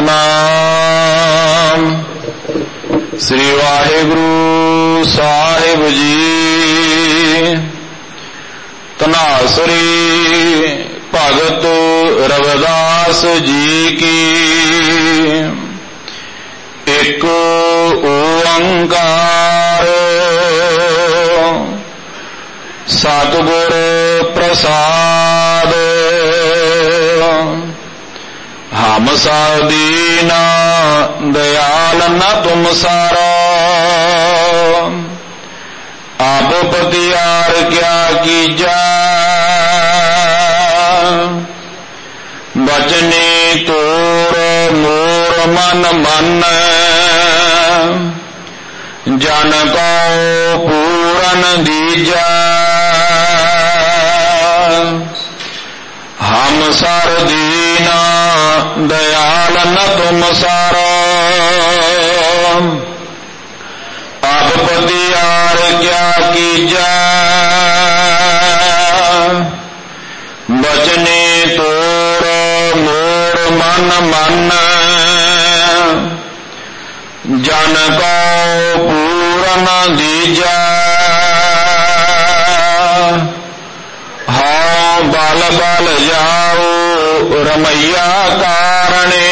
सतनाम श्री वाहिगुरु साहिब जी। तनासरी भगत रविदास जी की। एक ओंकार सतगुर प्रसाद। हम सब दीना दयाल न तुम सारा। आप पतियार क्या कीजा। बचने तोर मोर मन मन। जन को पूरन दीजा। हम सर दीना दयाल न तुम सारा। आप पतियार क्या कीजा। बचने तोर मोर मन मन। जन को पूरन दीजा। हाँ बल बल जाओ रमैया कारणे।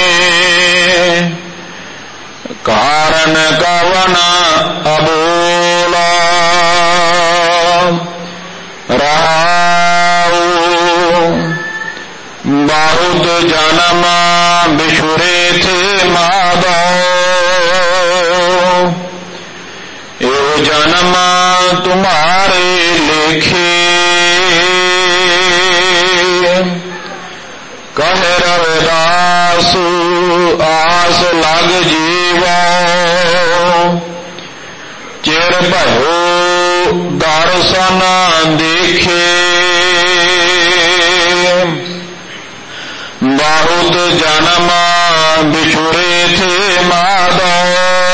कारण कवन अबोला। राव बहुत जन्म बिछुरे थे माधव। यो जन्म तुम्हारे लेखे। कह रविदास आस लग जीवा। चिर भयो दर्शन देखे। बहुत जन्म बिछुरे थे माधव।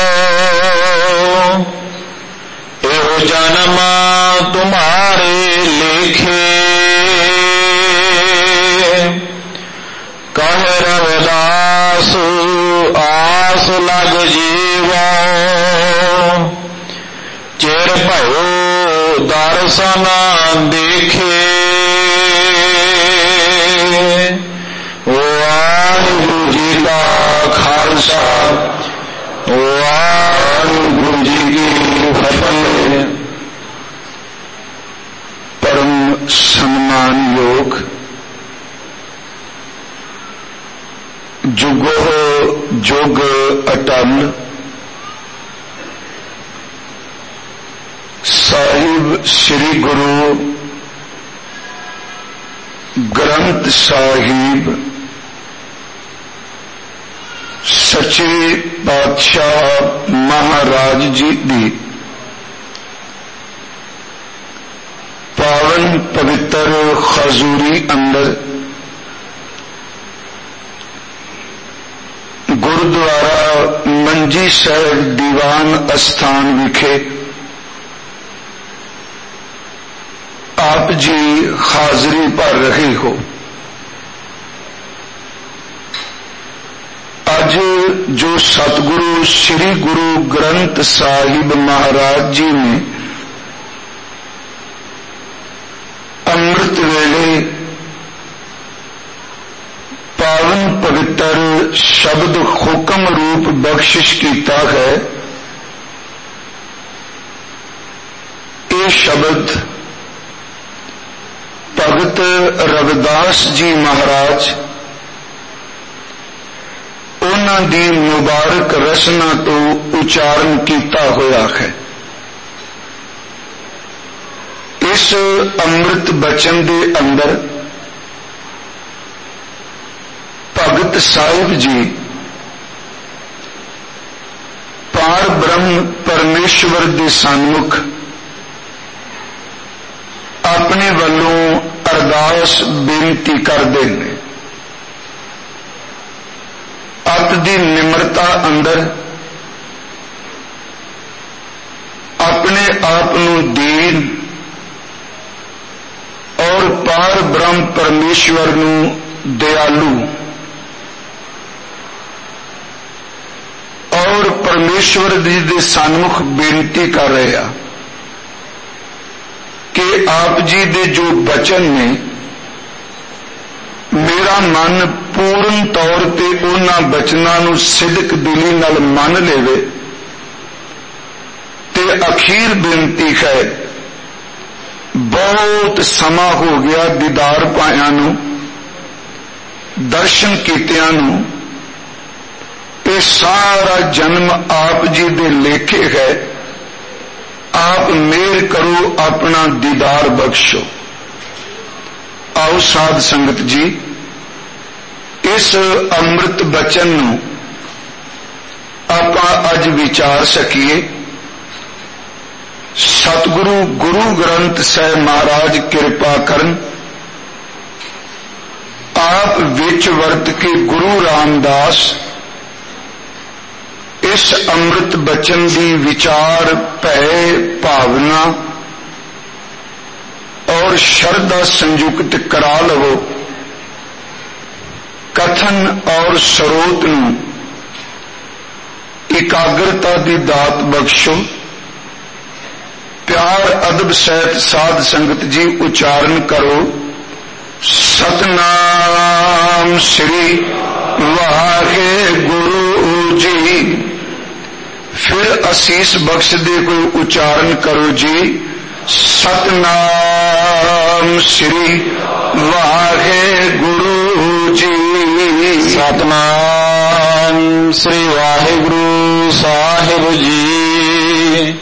यो जन्म तुम्हारे लेखे। कह रविदास आस लग जीवा। चिर भयो दर्शन देखे। वाहिगुरु जी का खालसा वाहिगुरु जी की फतेह। परम सम्मान योग जुगो जुग अटल साहिब श्री गुरु ग्रंथ साहिब सच्चे पातशाह महाराज जी दी पावन पवित्र खजूरी अंदर गुरुद्वारा मंजी साहिब दीवान स्थान विखे आप जी हाजिरी भर रहे हो। आज जो सतगुरु श्री गुरु ग्रंथ साहिब महाराज जी ने अमृत वेले पावन पवित्र शब्द हुक्म रूप बख्शिश कीता है। ये शब्द भगत रविदास जी महाराज उन्हां दी मुबारक रचना तो उच्चारण किया होया है। इस अमृत बचन दे अंदर भगत साहिब जी पार ब्रह्म परमेश्वर दे सन्मुख अपने वालों अरदास बेनती करते हैं। अत दी निम्रता अंदर अपने आप नूं दीन और पार ब्रह्म परमेश्वर नूं दयालु परमेश्वर जी दे सन्मुख बेनती कर रहे हैं कि आप जी दे जो बचन ने मेरा मन पूर्ण तौर ते उन्हां बचनां नूं सिदक दिली नाल मन लेवे ते अखीर बेनती है बहुत समा हो गया दीदार पाया नूं दर्शन कीतियां नूं ते सारा जन्म आप जी दे लेखे है आप मेहर करो अपना दीदार बख्शो। आओ साध संगत जी इस अमृत बचन नूं आपां अज विचार सकीए। सतगुरु गुरु ग्रंथ साहिब महाराज कृपा करन आप विच वर्त के गुरु रामदास इस अमृत बचन की विचार भय भावना और श्रद्धा संयुक्त करा लवो। कथन और स्रोत नूं एकाग्रता की दात बख्शो। प्यार अदब सहित साध संगत जी उच्चारण करो सतनाम श्री वाहेगुरु जी। फिर असीस बख्श दे कोई उच्चारण करो जी सतनाम श्री वाहेगुरु जी। सतनाम श्री वाहेगुरु साहिब जी।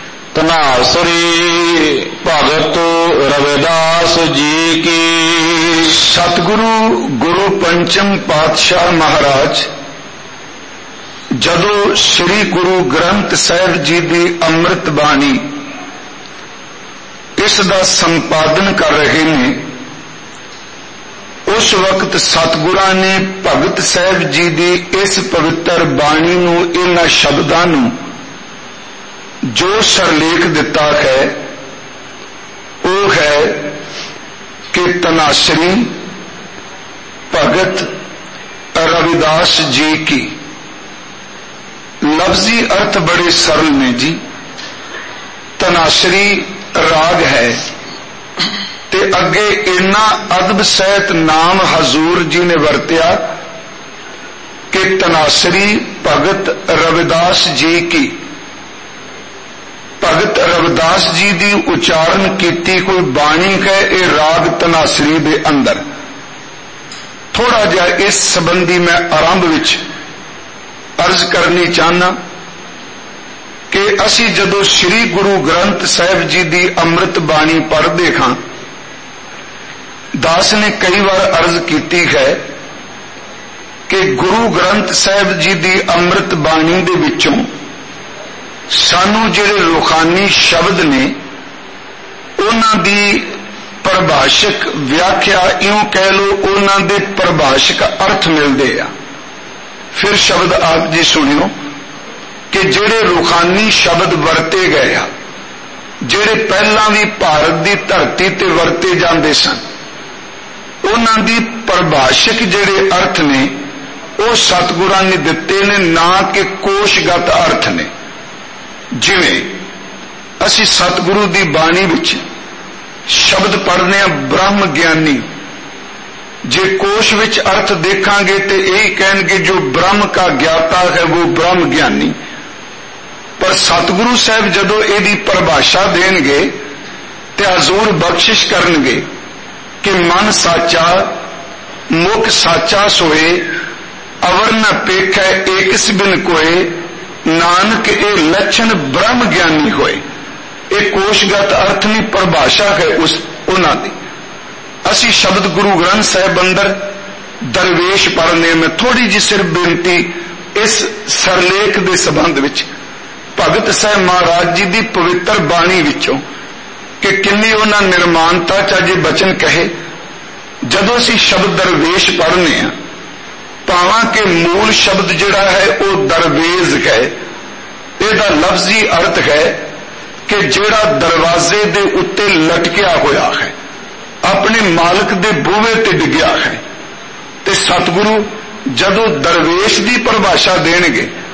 तनासरी भगत रविदास जी की। सतगुरु गुरु पंचम पातशाह महाराज जदों श्री गुरु ग्रंथ साहिब जी की अमृत बाणी इसका संपादन कर रहे हैं उस वक्त सतगुरां ने भगत साहिब जी की इस पवित्र बाणी नूं इन्हां शब्दां नूं जो सरलेख दिता है वो है कि तनासरी भगत रविदास जी की। लफ्जी अर्थ बड़े सरल ने जी। तनासरी राग है ते अगे इन्ना अदब सहित नाम हजूर जी ने वरत्या कि तनासरी भगत रविदास जी की। भगत रविदास जी की उच्चारण की कोई बाणी है ये राग तनासरी दे अंदर। थोड़ा जिहा इस संबंधी मैं आरंभ विच अर्ज करनी चाहना कि असी जदों श्री गुरु ग्रंथ साहिब जी की अमृत बाणी पढ़ते हाँ दास ने कई बार अर्ज की है कि गुरु ग्रंथ साहिब जी की अमृत बाणी दे विचों सानू जिहड़े रूहानी शब्द ने उन्हां दी परिभाषक व्याख्या यूं कह लो उन्हां दे परिभाषक अर्थ मिलते हैं। फिर शब्द आप जी सुनियो कि जिहड़े रूहानी शब्द वरते गए आ जिहड़े पहला भी भारत की धरती ते वरते जाते सन उन्हां दी परिभाषक जिहड़े अर्थ ने वो सतगुरां ने दिते ने ना कि कोशगत अर्थ ने। जिवें असी सतगुरु की बाणी विच शब्द पढ़ने ब्रह्म ज्ञानी जे कोश विच अर्थ देखांगे तो यही कहेंगे जो ब्रह्म का ज्ञाता है वो ब्रह्म ज्ञानी। पर सतगुरु साहब जदों इहदी परिभाषा देणगे ते हजूर बख्शिश करनगे कि मन साचा मुख साचा सोए अवर न पेखै एकस बिन कोए नानक ए लक्षण ब्रह्म ज्ञानी होए। एक कोशगत अर्थ नहीं परिभाषा है उस उन्हां दी। असी शब्द गुरु ग्रंथ साहिब अंदर दरवेश पढ़ने में थोड़ी जी सिर्फ बेनती इस सरलेख के संबंध विच भगत साहिब महाराज जी की पवित्र बाणी विचों कि किन्नी उन्हां निर्माणता चाहे बचन कहे। जदों असी शब्द दरवेश पढ़ने हैं भावां के मूल शब्द जिहड़ा है वो दरवेज है। इहदा लफ्जी अर्थ है कि जिहड़ा दरवाजे दे उत्ते लटकिया होया है अपने मालिक दे बूहे ते डिग्या है। ते सतगुरु जदों दरवेश की परिभाषा देणगे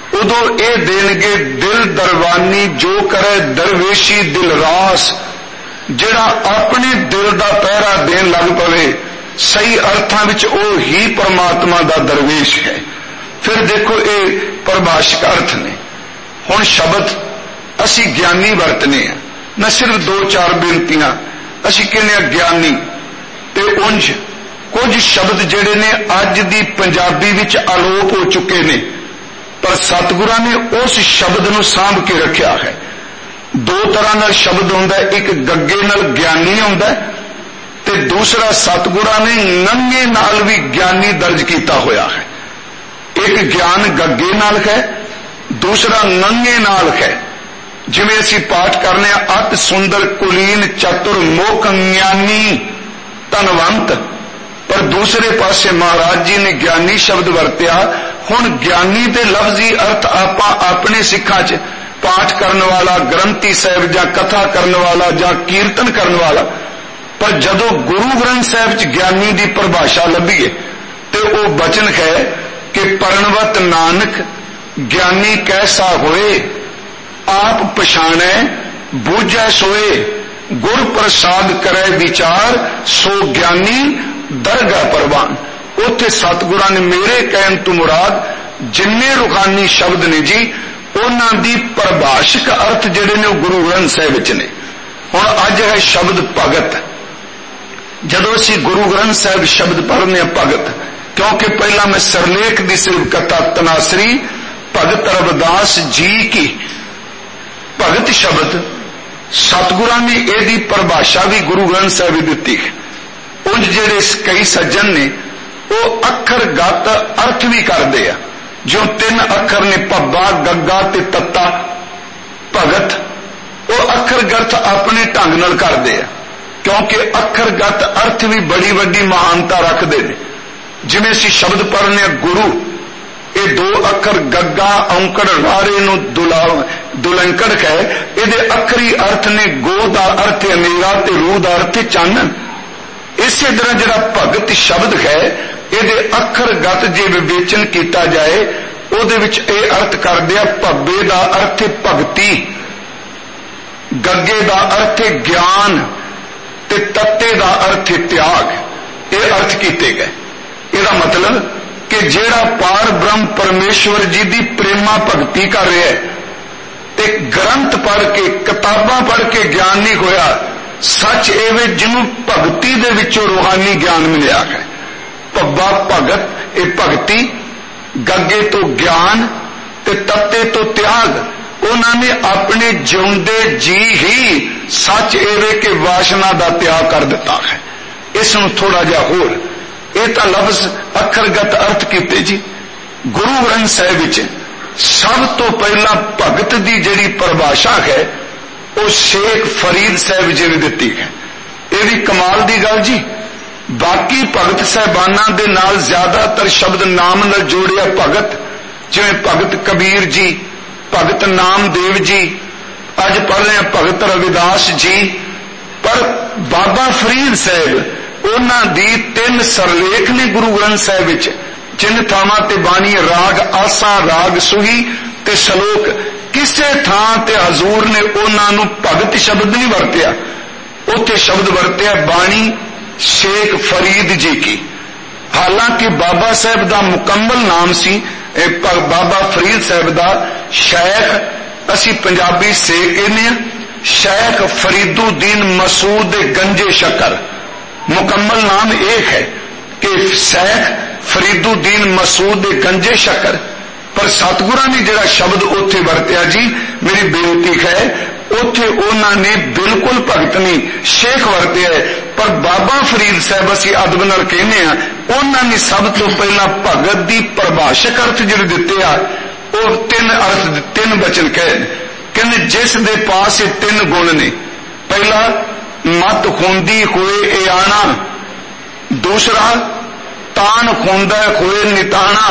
उदों ये देणगे दिल दरवानी जो करे दरवेशी दिल रास। जिहड़ा अपने दिल का पहरा देन लग पवे सही अर्थां विच वो ही परमात्मा का दरवेश है। फिर देखो ये परिभाषिक अर्थ ने। हुण शब्द असी ज्ञानी वरतने हैं, न सिर्फ 2-4 बेनतियां असी कहने ज्ञानी ते उंज कुछ शब्द जिहड़े ने अज दी पंजाबी विच आलोप हो चुके ने, पर सतगुरां ने उस शब्द नूं सांभ के रखिया है। 2 तरह का शब्द हुंदा है, एक गग्गे नाल ज्ञानी हुंदा है ते दूसरा सतगुरां ने नंगे नाल भी ज्ञानी दर्ज किया होया है। एक ज्ञान गग्गे नाल है, दूसरा नंगे नाल है। जिवें असीं पाठ करने अत सुंदर कुलीन चतुर मुख ज्ञानी धनवंत, पर दूसरे पासे महाराज जी ने ज्ञानी शब्द वरत्या। हुण ज्ञानी दे लफ्जी अर्थ आपां अपने सिखां च पाठ करने वाला, ग्रंथी साहिब जां कथा करने वाला जां कीर्तन करने वाला, पर जदों गुरु ग्रंथ साहिब च ज्ञानी की परिभाषा लभीए तो वह बचन है कि परणवत नानक ज्ञानी कैसा होए, आप पछाणै बूझै सोए, गुर प्रसाद करे विचार, सो ज्ञानी दरगाह परवान। उत्थे सतगुरां ने मेरे कहन तो मुराद जिन्ने रूहानी शब्द ने जी उन्हां दी परिभाषिक अर्थ जिहड़े ने गुरु ग्रंथ साहिब विच ने। हुण अज है शब्द भगत। जदों असीं गुरु ग्रंथ साहिब शब्द पढ़ने भगत, क्योंकि पहला मैं सरलेख की सिर्फ कथा तनासरी भगत रविदास जी की भगत शब्द सतगुरां ने यदी परिभाषा भी गुरु ग्रंथ साहिब दी है। उंज जिहड़े कई सज्जन ने वो अखरगत अर्थ भी करते हैं, जो 3 अखर ने भब्बा गग्गा ते तत्ता भगत, वो अखरगत अपने ढंग नाल करते हैं, क्योंकि अखरगत अर्थ भी बड़ी वड्डी महानता रखते हैं। जिवें असीं शब्द पढ़ने गुरु, ये 2 अखर गग्गा औंकड़ रारे नूं दुलंकड़ है, ये अखरी अर्थ ने गो का अर्थ अनेरा ते रूह का अर्थ चानन। इस तरह जिहड़ा भगत शब्द है ये अखरगत जे विवेचन किया जाए उहदे विच ये अर्थ कर दिया। भब्बे का अर्थ भगती, गग्गे का अर्थ ज्ञान ते तत्ते का अर्थ त्याग, ये अर्थ किए गए। इसका मतलब कि जेड़ा पार ब्रह्म परमेश्वर जी की प्रेमा भगती कर रहा है ते ग्रंथ पढ़ के किताबां पढ़ के ज्ञान नहीं होया, सच एवं जिन्हों भगती दे विचों रूहानी ज्ञान मिलिया है। भब्बा भगत ये भगती, गग्गे तो ज्ञान ते तत्ते तो त्याग। उन्होंने अपने जिउंदे जी ही सच एवं के वासना का त्याग कर दिता है। इसनूं थोड़ा जा होर ये तो लफ्ज अखरगत अर्थ किते जी। गुरु ग्रंथ साहिब विच सब तो पहला भगत की जिहड़ी परिभाषा है वो शेख फरीद साहब जी ने दी है। यह भी कमाल की गल जी। बाकी भगत साहबाना दे नाल ज्यादातर शब्द नाम नाल जोड़िया भगत, जिवें भगत कबीर जी, भगत नामदेव जी, अज पढ़ रहे हैं भगत रविदास जी। पर बाबा फरीद साहब उन्हां दी 3 सरलेख ने गुरु ग्रंथ साहिब विच, जिन थावां ते बाणी राग आसा, राग सुही ते सलोक, किसे थां ते हजूर ने उन्होंने भगत शब्द नहीं वरत्या, उत्थे शब्द वरत्या बाणी शेख फरीद जी की। हालांकि बाबा साहब का मुकम्मल नाम सी बाबा फरीद साहब का शेख, असी पंजाबी से कहने शेख फरीदुद्दीन मसूद गंजे शकर। मुकम्मल नाम एक है कि शेख फरीदुद्दीन मसूद गंजे शकर। पर सतगुरां ने जिहड़ा शब्द उत्थे वरत्या जी, मेरी बेनती है उत्थे उन्होंने बिल्कुल भगत नहीं शेख वरत्या है। पर बाबा फरीद साहब असीं अदब नाल कहने आ, उन्होंने सब तो पहला भगत की परिभाषक अर्थ जिहड़े दिते आ वो 3 अर्थ 3 वचन कहने जिस दे पास 3 गुण ने। पहला मत खुंदी होए ए आना, दूसरा तान खुंदा होए निताना,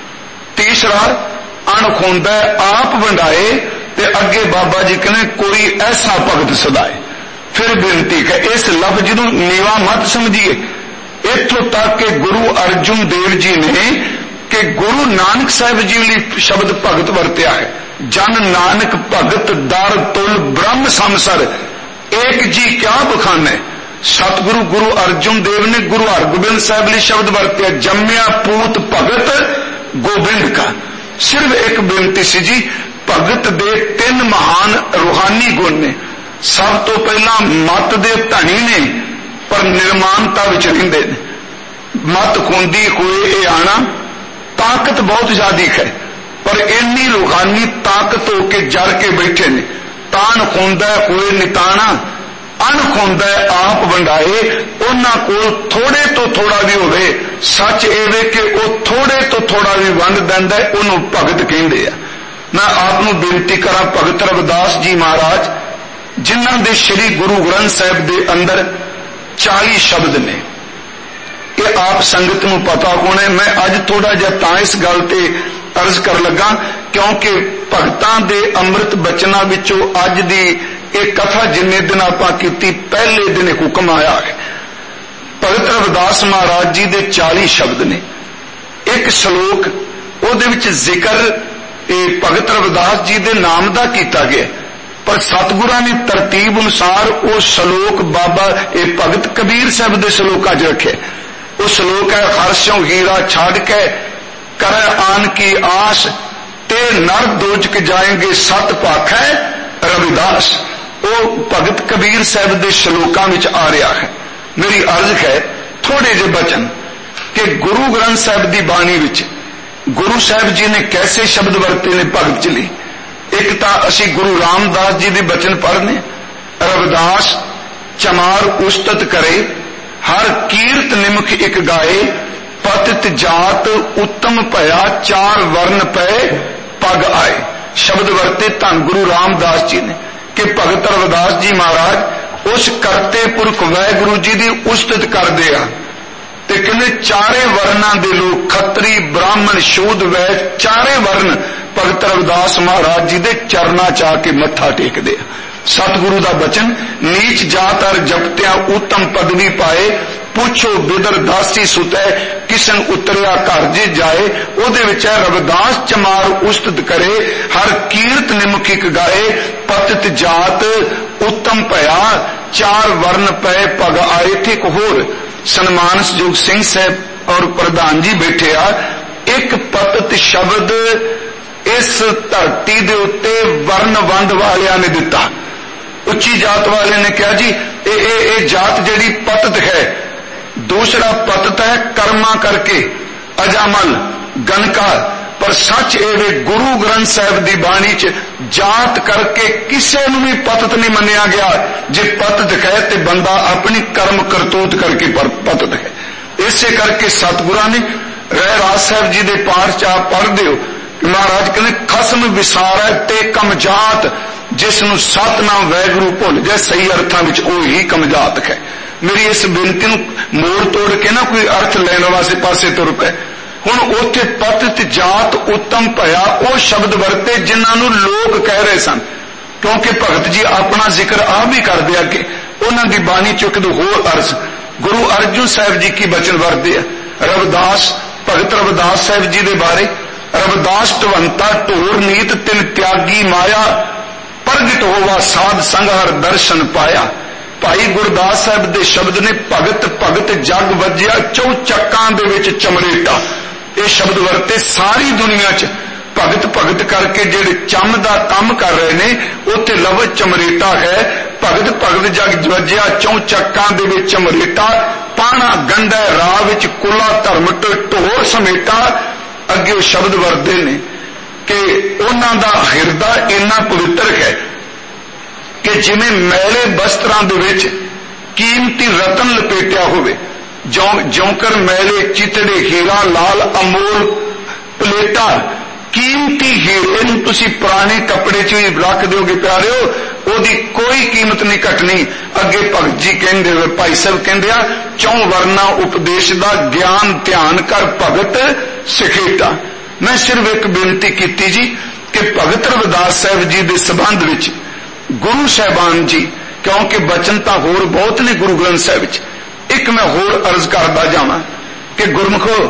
तीसरा अणखुंदा आप वंडाए ते अगे बाबा जी कहने कोई ऐसा भगत सदाए। फिर बेनती है इस लफ्ज नूं नीवा मत समझिए। इत्थों तक कि गुरु अर्जुन देव जी ने ਕਿ ਗੁਰੂ ਨਾਨਕ ਸਾਹਿਬ ਜੀ ਲਈ ਸ਼ਬਦ ਭਗਤ ਵਰਤਿਆ ਹੈ। ਜਨ ਨਾਨਕ ਭਗਤ ਦਰ ਤੁਲ ਬ੍ਰਹਮ ਸੰਸਰ ਏਕ ਜੀ ਕਿਆ ਬਖਾਨੈ। ਸਤਿਗੁਰੂ ਗੁਰੂ ਅਰਜਨ ਦੇਵ ਨੇ ਗੁਰੂ ਹਰਗੋਬਿੰਦ ਸਾਹਿਬ ਲਈ ਸ਼ਬਦ ਵਰਤਿਆ, ਜੰਮਿਆ ਪੂਤ ਭਗਤ ਗੋਬਿੰਦ ਕਾ। ਸਿਰਫ ਇੱਕ ਬੇਨਤੀ ਸੀ ਜੀ, ਭਗਤ ਦੇ 3 ਮਹਾਨ ਰੂਹਾਨੀ ਗੁਣ ਨੇ। ਸਭ ਤੋਂ ਪਹਿਲਾਂ ਮਤ ਦੇ ਧਨੀ ਨੇ ਪਰ ਨਿਰਮਾਨਤਾ ਵਿੱਚ ਰਹਿੰਦੇ ਨੇ। ਮਤ ਖੁੰਦੀ ਹੋਏ ਇਹ ਆਣਾ, ਤਾਕਤ ਬਹੁਤ ਜ਼ਿਆਦੀ ਹੈ ਪਰ ਇੰਨੀ ਰੂਹਾਨੀ ਤਾਕਤ ਹੋ ਕੇ ਜੜ ਕੇ ਬੈਠੇ ਨੇ। ਤਾਣ ਖੁੰਦਾ ਹੋਏ ਨਿਤਾਣਾ, ਅਣ ਖੁੰਦਾ ਆਪ ਵੰਡਾਏ। ਉਹਨਾਂ ਕੋਲ ਥੋੜੇ ਤੋਂ ਥੋੜਾ ਵੀ ਹੋਵੇ, ਸੱਚ ਇਹ ਵੇ ਕਿ ਉਹ ਥੋੜੇ ਤੋਂ ਥੋੜਾ ਵੀ ਵੰਡ ਦਿੰਦਾ, ਉਹਨੂੰ ਭਗਤ ਕਹਿੰਦੇ ਆ। ਮੈਂ ਆਪ ਨੂੰ ਬੇਨਤੀ ਕਰਾਂ, ਭਗਤ ਰਵਿਦਾਸ ਜੀ ਮਹਾਰਾਜ ਜਿਨ੍ਹਾਂ ਦੇ ਸ੍ਰੀ ਗੁਰੂ ਗ੍ਰੰਥ ਸਾਹਿਬ ਦੇ ਅੰਦਰ 40 ਸ਼ਬਦ ਨੇ, ਇਹ ਆਪ ਸੰਗਤ ਨੂੰ ਪਤਾ ਹੋਣਾ। ਮੈਂ ਅੱਜ ਥੋੜਾ ਜਿਹਾ ਤਾਂ ਇਸ ਗੱਲ ਤੇ ਅਰਜ਼ ਕਰ ਲੱਗਾ ਕਿਉਂਕਿ ਭਗਤਾਂ ਦੇ ਅੰਮ੍ਰਿਤ ਬਚਨਾਂ ਵਿੱਚੋਂ ਅੱਜ ਦੀ ਇਹ ਕਥਾ ਜਿੰਨੇ ਦਿਨ ਆਪਾਂ ਕੀਤੀ, ਪਹਿਲੇ ਦਿਨ ਹੁਕਮ ਆਇਆ ਹੈ। ਭਗਤ ਰਵਿਦਾਸ ਮਹਾਰਾਜ ਜੀ ਦੇ 40 ਸ਼ਬਦ ਨੇ। ਇੱਕ ਸ਼ਲੋਕ ਉਹਦੇ ਵਿੱਚ ਜ਼ਿਕਰ ਇਹ ਭਗਤ ਰਵਿਦਾਸ ਜੀ ਦੇ ਨਾਮ ਦਾ ਕੀਤਾ ਗਿਆ, ਪਰ ਸਤਿਗੁਰਾਂ ਨੇ ਤਰਤੀਬ ਅਨੁਸਾਰ ਉਹ ਸ਼ਲੋਕ ਬਾਬਾ ਇਹ ਭਗਤ ਕਬੀਰ ਸਾਹਿਬ ਦੇ ਸ਼ਲੋਕਾਂ 'ਚ ਰੱਖੇ। ਉਹ ਸ਼ਲੋਕ ਹੈ, ਹਰਸ਼ੋਂ ਹੀਰਾ ਛੱਡ ਕੇ ਕਰੈ ਆਨ ਕੀ ਆਸ ਤੇ ਨਰ ਦੋਜਕ ਜਾਏਂਗੇ ਸਤ ਭਾਖੈ ਰਵਿਦਾਸ। ਉਹ ਭਗਤ ਕਬੀਰ ਸਾਹਿਬ ਦੇ ਸ਼ਲੋਕਾਂ ਵਿੱਚ ਆ ਰਿਹਾ ਹੈ। ਮੇਰੀ ਅਰਜ਼ ਹੈ ਥੋੜੇ ਜਿਹੇ ਬਚਨ ਕਿ ਗੁਰੂ ਗ੍ਰੰਥ ਸਾਹਿਬ ਦੀ ਬਾਣੀ ਵਿੱਚ ਗੁਰੂ ਸਾਹਿਬ ਜੀ ਨੇ ਕੈਸੇ ਸ਼ਬਦ ਵਰਤੇ ਨੇ ਭਗਤ ਲਈ। ਇੱਕ ਤਾਂ ਅਸੀਂ ਗੁਰੂ ਰਾਮਦਾਸ ਜੀ ਦੇ ਬਚਨ ਪੜ੍ਹਨੇ, ਰਵਿਦਾਸ ਚਮਾਰ ਉਸਤਤ ਕਰੇ ਹਰ ਕੀਰਤ ਨਿਮਖ ਇੱਕ ਗਾਏ ਪਤਿਤ ਜਾਤ ਉੱਤਮ ਭਇਆ 4 ਵਰਨ ਪਏ ਪਗ ਆਏ। ਸ਼ਬਦ ਵਰਤੇ ਧੰਨ ਗੁਰੂ ਰਾਮਦਾਸ ਜੀ ਨੇ ਕਿ ਭਗਤ ਰਵਿਦਾਸ ਜੀ ਮਹਾਰਾਜ ਉਸ ਕਰਤੇ ਪੁਰਖ ਵਾਹਿਗੁਰੂ ਜੀ ਦੀ ਉਸਤਤ ਕਰਦੇ ਆ ਤੇ ਕਹਿੰਦੇ 4 ਵਰਨਾਂ ਦੇ ਲੋਕ ਖੱਤਰੀ ਬ੍ਰਾਹਮਣ ਸ਼ੂਦ ਵੈਸ਼ 4 ਵਰਨ ਭਗਤ ਰਵਿਦਾਸ ਮਹਾਰਾਜ ਜੀ ਦੇ ਚਰਨਾਂ 'ਚ ਆ ਕੇ ਮੱਥਾ ਟੇਕਦੇ ਆ। ਸਤਿਗੁਰੂ ਦਾ ਬਚਨ, ਨੀਚ ਜਾਤ ਅਰ ਜਪਤਿਆਂ ਉੱਤਮ ਪਦਵੀ ਪਾਏ ਪੁੱਛੋ ਬਿਦਰ ਦਾਸੀ ਸੁਤੈ ਕਿਸਨ ਉਤਰਿਆ ਘਰ ਜੇ ਜਾਏ। ਉਹਦੇ ਵਿੱਚ ਹੈ ਰਵਿਦਾਸ ਚਮਾਰ ਉਸਤਤ ਕਰੇ ਹਰ ਕੀਰਤ ਨਿਮਖਿਕ ਗਾਏ ਪਤਿਤ ਜਾਤ ਉੱਤਮ ਭਇਆ 4 ਵਰਨ ਪਏ ਪਗ ਆਏ। ਤੇ ਇੱਕ ਹੋਰ ਸਨਮਾਨਸਯੋਗ ਸਿੰਘ ਸਾਹਿਬ ਔਰ ਪ੍ਰਧਾਨ ਜੀ ਬੈਠੇ ਆ। ਇੱਕ ਪਤਿਤ ਸ਼ਬਦ ਇਸ ਧਰਤੀ ਦੇ ਉੱਤੇ ਵਰਨ ਵੰਡ ਵਾਲਿਆਂ ਨੇ ਦਿੱਤਾ। ਉੱਚੀ ਜਾਤ ਵਾਲੇ ਨੇ ਕਿਹਾ ਜੀ ਇਹ ਜਾਤ ਜਿਹੜੀ ਪਤਿਤ ਹੈ। ਦੂਸਰਾ ਪਤਿਤ ਹੈ ਕਰਮਾ ਕਰਕੇ ਅਜਾਮਲ ਗਨਕਾ, ਪਰ ਸੱਚ ਇਹ ਗੁਰੂ ਗ੍ਰੰਥ ਸਾਹਿਬ ਦੀ ਬਾਣੀ 'ਚ ਜਾਤ ਕਰਕੇ ਕਿਸੇ ਨੂੰ ਵੀ ਪਤਿਤ ਨਹੀਂ ਮੰਨਿਆ ਗਿਆ। ਜੇ ਪਤਿਤ ਹੈ ਤੇ ਬੰਦਾ ਆਪਣੀ ਕਰਮ ਕਰਤੂਤ ਕਰਕੇ ਪਤਿਤ ਹੈ। ਇਸੇ ਕਰਕੇ ਸਤਿਗੁਰਾਂ ਨੇ ਰਹਿਰਾਸ ਸਾਹਿਬ ਜੀ ਦੇ ਪਾਠ 'ਚ ਆਪ ਪੜ੍ਹਦੇ ਹੋ ਮਹਾਰਾਜ ਕਹਿੰਦੇ ਖਸਮ ਵਿਸਾਰੈ ਤੇ ਕਮਜਾਤ ਜਿਸ ਨੂੰ ਸਤਨਾਮ ਵਾਹਿਗੁਰੂ ਭੁੱਲ ਜਾਏ। ਸਹੀ ਅਰਥਾਂ ਵਿੱਚ ਉਹ ਹੀ ਕਮਜਾਤ ਹੈ। ਮੇਰੀ ਇਸ ਬੇਨਤੀ ਨੂੰ ਮੋੜ ਤੋੜ ਕੇ ਨਾ ਕੋਈ ਅਰਥ ਲੈਣ ਵਾਸਤੇ ਪਾਸੇ ਤੁਰ ਪਏ। ਹੁਣ ਉੱਥੇ ਪਤਿਤ ਜਾਤ ਉੱਤਮ ਭਇਆ ਉਹ ਸ਼ਬਦ ਵਰਤੇ ਜਿਨ੍ਹਾਂ ਨੂੰ ਲੋਕ ਕਹਿ ਰਹੇ ਸਨ, ਕਿਉਂਕਿ ਭਗਤ ਜੀ ਆਪਣਾ ਜ਼ਿਕਰ ਆਪ ਵੀ ਕਰਦੇ ਆ ਕਿ ਉਹਨਾਂ ਦੀ ਬਾਣੀ 'ਚ ਇੱਕ ਦੋ ਹੋਰ ਅਰਜ਼ ਗੁਰੂ ਅਰਜਨ ਸਾਹਿਬ ਜੀ ਕੀ ਬਚਨ ਵਰਤੇ ਆ। ਰਵਿਦਾਸ ਭਗਤ ਰਵਿਦਾਸ ਸਾਹਿਬ ਜੀ ਦੇ ਬਾਰੇ, ਰਵਿਦਾਸ ਢਵੰਤਾ ਢੋਰ ਨੀਤ ਤਿਨ ਤਿਆਗੀ ਮਾਇਆ ਪ੍ਰਗਟ ਹੋਵਾ ਸਾਧ ਸੰਗ ਹਰ ਦਰਸ਼ਨ ਪਾਇਆ। ਭਾਈ ਗੁਰਦਾਸ ਸਾਹਿਬ ਦੇ ਸ਼ਬਦ ਨੇ ਭਗਤ ਭਗਤ ਜਗ ਵੱਜਿਆ ਚੌ ਚੱਕਾਂ ਦੇ ਵਿੱਚ ਚਮਰੇਟਾ। ਇਹ ਸ਼ਬਦ ਵਰਤੇ ਸਾਰੀ ਦੁਨੀਆ 'ਚ ਭਗਤ ਭਗਤ ਕਰਕੇ ਜਿਹੜੇ ਚੰਮ ਦਾ ਕੰਮ ਕਰ ਰਹੇ ਨੇ ਉੱਥੇ ਲਫ਼ਜ਼ ਚਮਰੇਟਾ ਹੈ। ਭਗਤ ਭਗਤ ਜਗ ਵੱਜਿਆ ਚੌ ਚੱਕਾਂ ਦੇ ਵਿੱਚ ਚਮਰੇਟਾ ਪਾਣਾ ਗੰਢੈ ਰਾਹ ਵਿੱਚ ਕੁਲਾ ਧਰਮ ਢੋਰ ਸਮੇਟਾ। ਅੱਗੇ ਉਹ ਸ਼ਬਦ ਵਰਤੇ ਨੇ ਕਿ ਉਹਨਾਂ ਦਾ ਹਿਰਦਾ ਇੰਨਾ ਪਵਿੱਤਰ ਹੈ ਕਿ ਜਿਵੇਂ ਮੈਲੇ ਬਸਤਰਾਂ ਦੇ ਵਿੱਚ ਕੀਮਤੀ ਰਤਨ ਲਪੇਟਿਆ ਹੋਵੇ। ਜੌਂਕਰ ਮੈਲੇ ਚਿਤੜੇ ਹੀਰਾ ਲਾਲ ਅਮੋਲ ਪਲੇਟਾ ਕੀਮਤੀ ਹੀਰੇ ਨੂੰ ਤੁਸੀਂ ਪੁਰਾਣੇ ਕੱਪੜੇ 'ਚ ਵੀ ਰੱਖ ਦਿਓਗੇ ਪਿਆਰਿਓ, ਉਹਦੀ ਕੋਈ ਕੀਮਤ ਨਹੀਂ ਘਟਣੀ। ਅੱਗੇ ਭਗਤ ਜੀ ਕਹਿੰਦੇ ਹੋਏ ਭਾਈ ਸਾਹਿਬ ਕਹਿੰਦੇ ਆ 4 ਵਰਨਾ ਉਪਦੇਸ਼ ਦਾ ਗਿਆਨ ਧਿਆਨ ਕਰ ਭਗਤ ਸਿਖੇਟਾ। ਮੈਂ ਸਿਰਫ ਇੱਕ ਬੇਨਤੀ ਕੀਤੀ ਜੀ ਕਿ ਭਗਤ ਰਵਿਦਾਸ ਸਾਹਿਬ ਜੀ ਦੇ ਸੰਬੰਧ ਵਿੱਚ ਗੁਰੂ ਸਾਹਿਬਾਨ ਜੀ, ਕਿਉਂਕਿ ਬਚਨ ਤਾਂ ਹੋਰ ਬਹੁਤ ਨੇ ਗੁਰੂ ਗ੍ਰੰਥ ਸਾਹਿਬ ਵਿੱਚ, ਇੱਕ ਮੈਂ ਹੋਰ ਅਰਜ਼ ਕਰਦਾ ਜਾਵਾਂ ਕਿ ਗੁਰਮੁਖੋ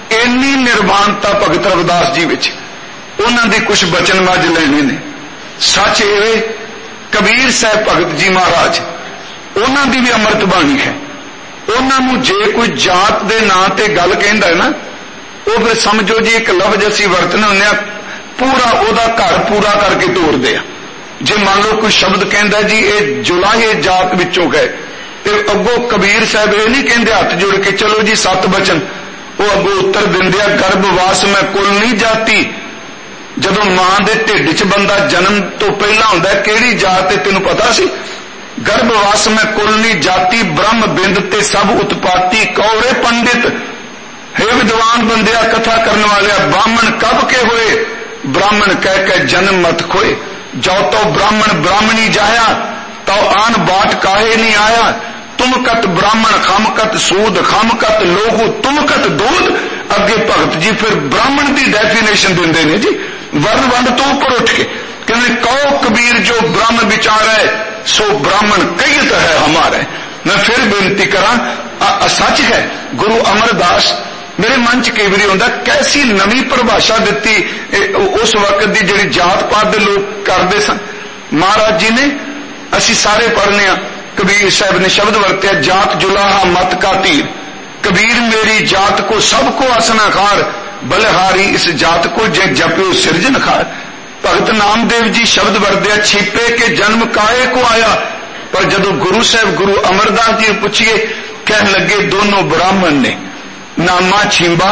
ਇੰਨੀ ਨਿਰਵਾਨਤਾ ਭਗਤ ਰਵਿਦਾਸ ਜੀ ਵਿੱਚ। ਉਹਨਾਂ ਦੇ ਕੁਝ ਬਚਨ ਮੈਂ ਅੱਜ ਲੈਣੇ ਨੇ। ਸੱਚ ਇਹ ਕਬੀਰ ਸਾਹਿਬ ਭਗਤ ਜੀ ਮਹਾਰਾਜ, ਉਹਨਾਂ ਦੀ ਵੀ ਅੰਮ੍ਰਿਤ ਬਾਣੀ ਹੈ। ਉਹਨਾਂ ਨੂੰ ਜੇ ਕੋਈ ਜਾਤ ਦੇ ਨਾਂ ਤੇ ਗੱਲ ਕਹਿੰਦਾ ਹੈ ਨਾ, ਉਹ ਫਿਰ ਸਮਝੋ ਜੀ ਇੱਕ ਲਫ਼ਜ਼ ਅਸੀਂ ਵਰਤਨੇ ਹੁੰਦੇ ਆ, ਪੂਰਾ ਉਹਦਾ ਘਰ ਪੂਰਾ ਕਰਕੇ ਤੋੜਦੇ ਆ। ਜੇ ਮੰਨ ਲਓ ਕੋਈ ਸ਼ਬਦ ਕਹਿੰਦਾ ਜੀ ਇਹ ਜੁਲਾਹੇ ਜਾਤ ਵਿੱਚੋਂ ਗਏ, ਤੇ ਅੱਗੋਂ ਕਬੀਰ ਸਾਹਿਬ ਇਹ ਨਹੀਂ ਕਹਿੰਦੇ ਹੱਥ ਜੋੜ ਕੇ ਚਲੋ ਜੀ 7 ਬਚਨ, ਉਹ ਅੱਗੋਂ ਉੱਤਰ ਦਿੰਦੇ ਆ ਗਰਭਵਾਸ ਮੈਂ ਕੁਲ ਨਹੀਂ ਜਾਤੀ। ਜਦੋਂ ਮਾਂ ਦੇ ਢਿੱਡ 'ਚ ਬੰਦਾ ਜਨਮ ਤੋਂ ਪਹਿਲਾਂ ਹੁੰਦਾ ਕਿਹੜੀ ਜਾਤ ਤੇ ਤੈਨੂੰ ਪਤਾ ਸੀ? ਗਰਭਵਾਸ ਮੈਂ ਕੁਲ ਨਹੀਂ ਜਾਤੀ, ਬ੍ਰਹਮ ਬਿੰਦ ਤੇ ਸਭ ਉਤਪਾਤੀ, ਕੌਰੇ ਪੰਡਿਤ ਹੈ ਵਿਦਵਾਨ ਬੰਦਿਆ ਕਥਾ ਕਰਨ ਵਾਲਿਆ, ਬ੍ਰਾਹਮਣ ਕਬ ਕੇ ਹੋਏ ਬ੍ਰਾਹਮਣ ਕਹਿ ਕੇ ਜਨਮ ਮਤ ਖੋਏ। ਜੋ ਤੋ ਬ੍ਰਾਹਮਣ ਬ੍ਰਾਹਮਣੀ ਜਾਇਆ, ਤੋ ਆਨ ਬਾਟ ਕਾਹੇ ਨਹੀਂ ਆਇਆ। ਤੁਮਕਤ ਬ੍ਰਾਹਮਣ ਖਮਕਤ ਸੂਦ, ਖਮਕਤ ਲੋਹੂ ਤੁਮਕਤ ਦੂਧ। ਅੱਗੇ ਭਗਤ ਜੀ ਫਿਰ ਬ੍ਰਾਹਮਣ ਦੀ ਡੈਫੀਨੇਸ਼ਨ ਦਿੰਦੇ ਨੇ ਜੀ, ਵਰਨ ਵੰਡ ਤੋਂ ਉੱਪਰ ਉੱਠ ਕੇ ਕਹਿੰਦੇ ਕਹੋ ਕਬੀਰ ਜੋ ਬ੍ਰਹਮ ਵਿਚਾਰ ਹੈ, ਸੋ ਬ੍ਰਾਹਮਣ ਕਹੀਤ ਹੈ ਹਮਾਰੇ। ਮੈਂ ਫਿਰ ਬੇਨਤੀ ਕਰਾਂ, ਸੱਚ ਹੈ ਗੁਰੂ ਅਮਰਦਾਸ ਮੇਰੇ ਮਨ 'ਚ ਕਈ ਵਾਰੀ ਹੁੰਦਾ ਕੈਸੀ ਨਵੀਂ ਪਰਿਭਾਸ਼ਾ ਦਿੱਤੀ ਉਸ ਵਕਤ ਦੀ ਜਿਹੜੀ ਜਾਤ ਪਾਤ ਦੇ ਲੋਕ ਕਰਦੇ ਸਨ। ਮਹਾਰਾਜ ਜੀ ਨੇ, ਅਸੀਂ ਸਾਰੇ ਪੜ੍ਹਨੇ ਆ, ਕਬੀਰ ਸਾਹਿਬ ਨੇ ਸ਼ਬਦ ਵਰਤਿਆ ਜਾਤ ਜੁਲਾਹਾ ਮਤ ਕਾ ਧੀਰ, कबीर मेरी जात को सबको असना खार, बलहारी इस जात को जे जप्यो सिरजन खार। भगत नामदेव जी शब्द वरदिया छिपे के जन्म काहे को आया, पर जदों गुरु साहब गुरु अमरदास जी पूछिए कहने लगे दोनों ब्राह्मण ने, नामा छिंबा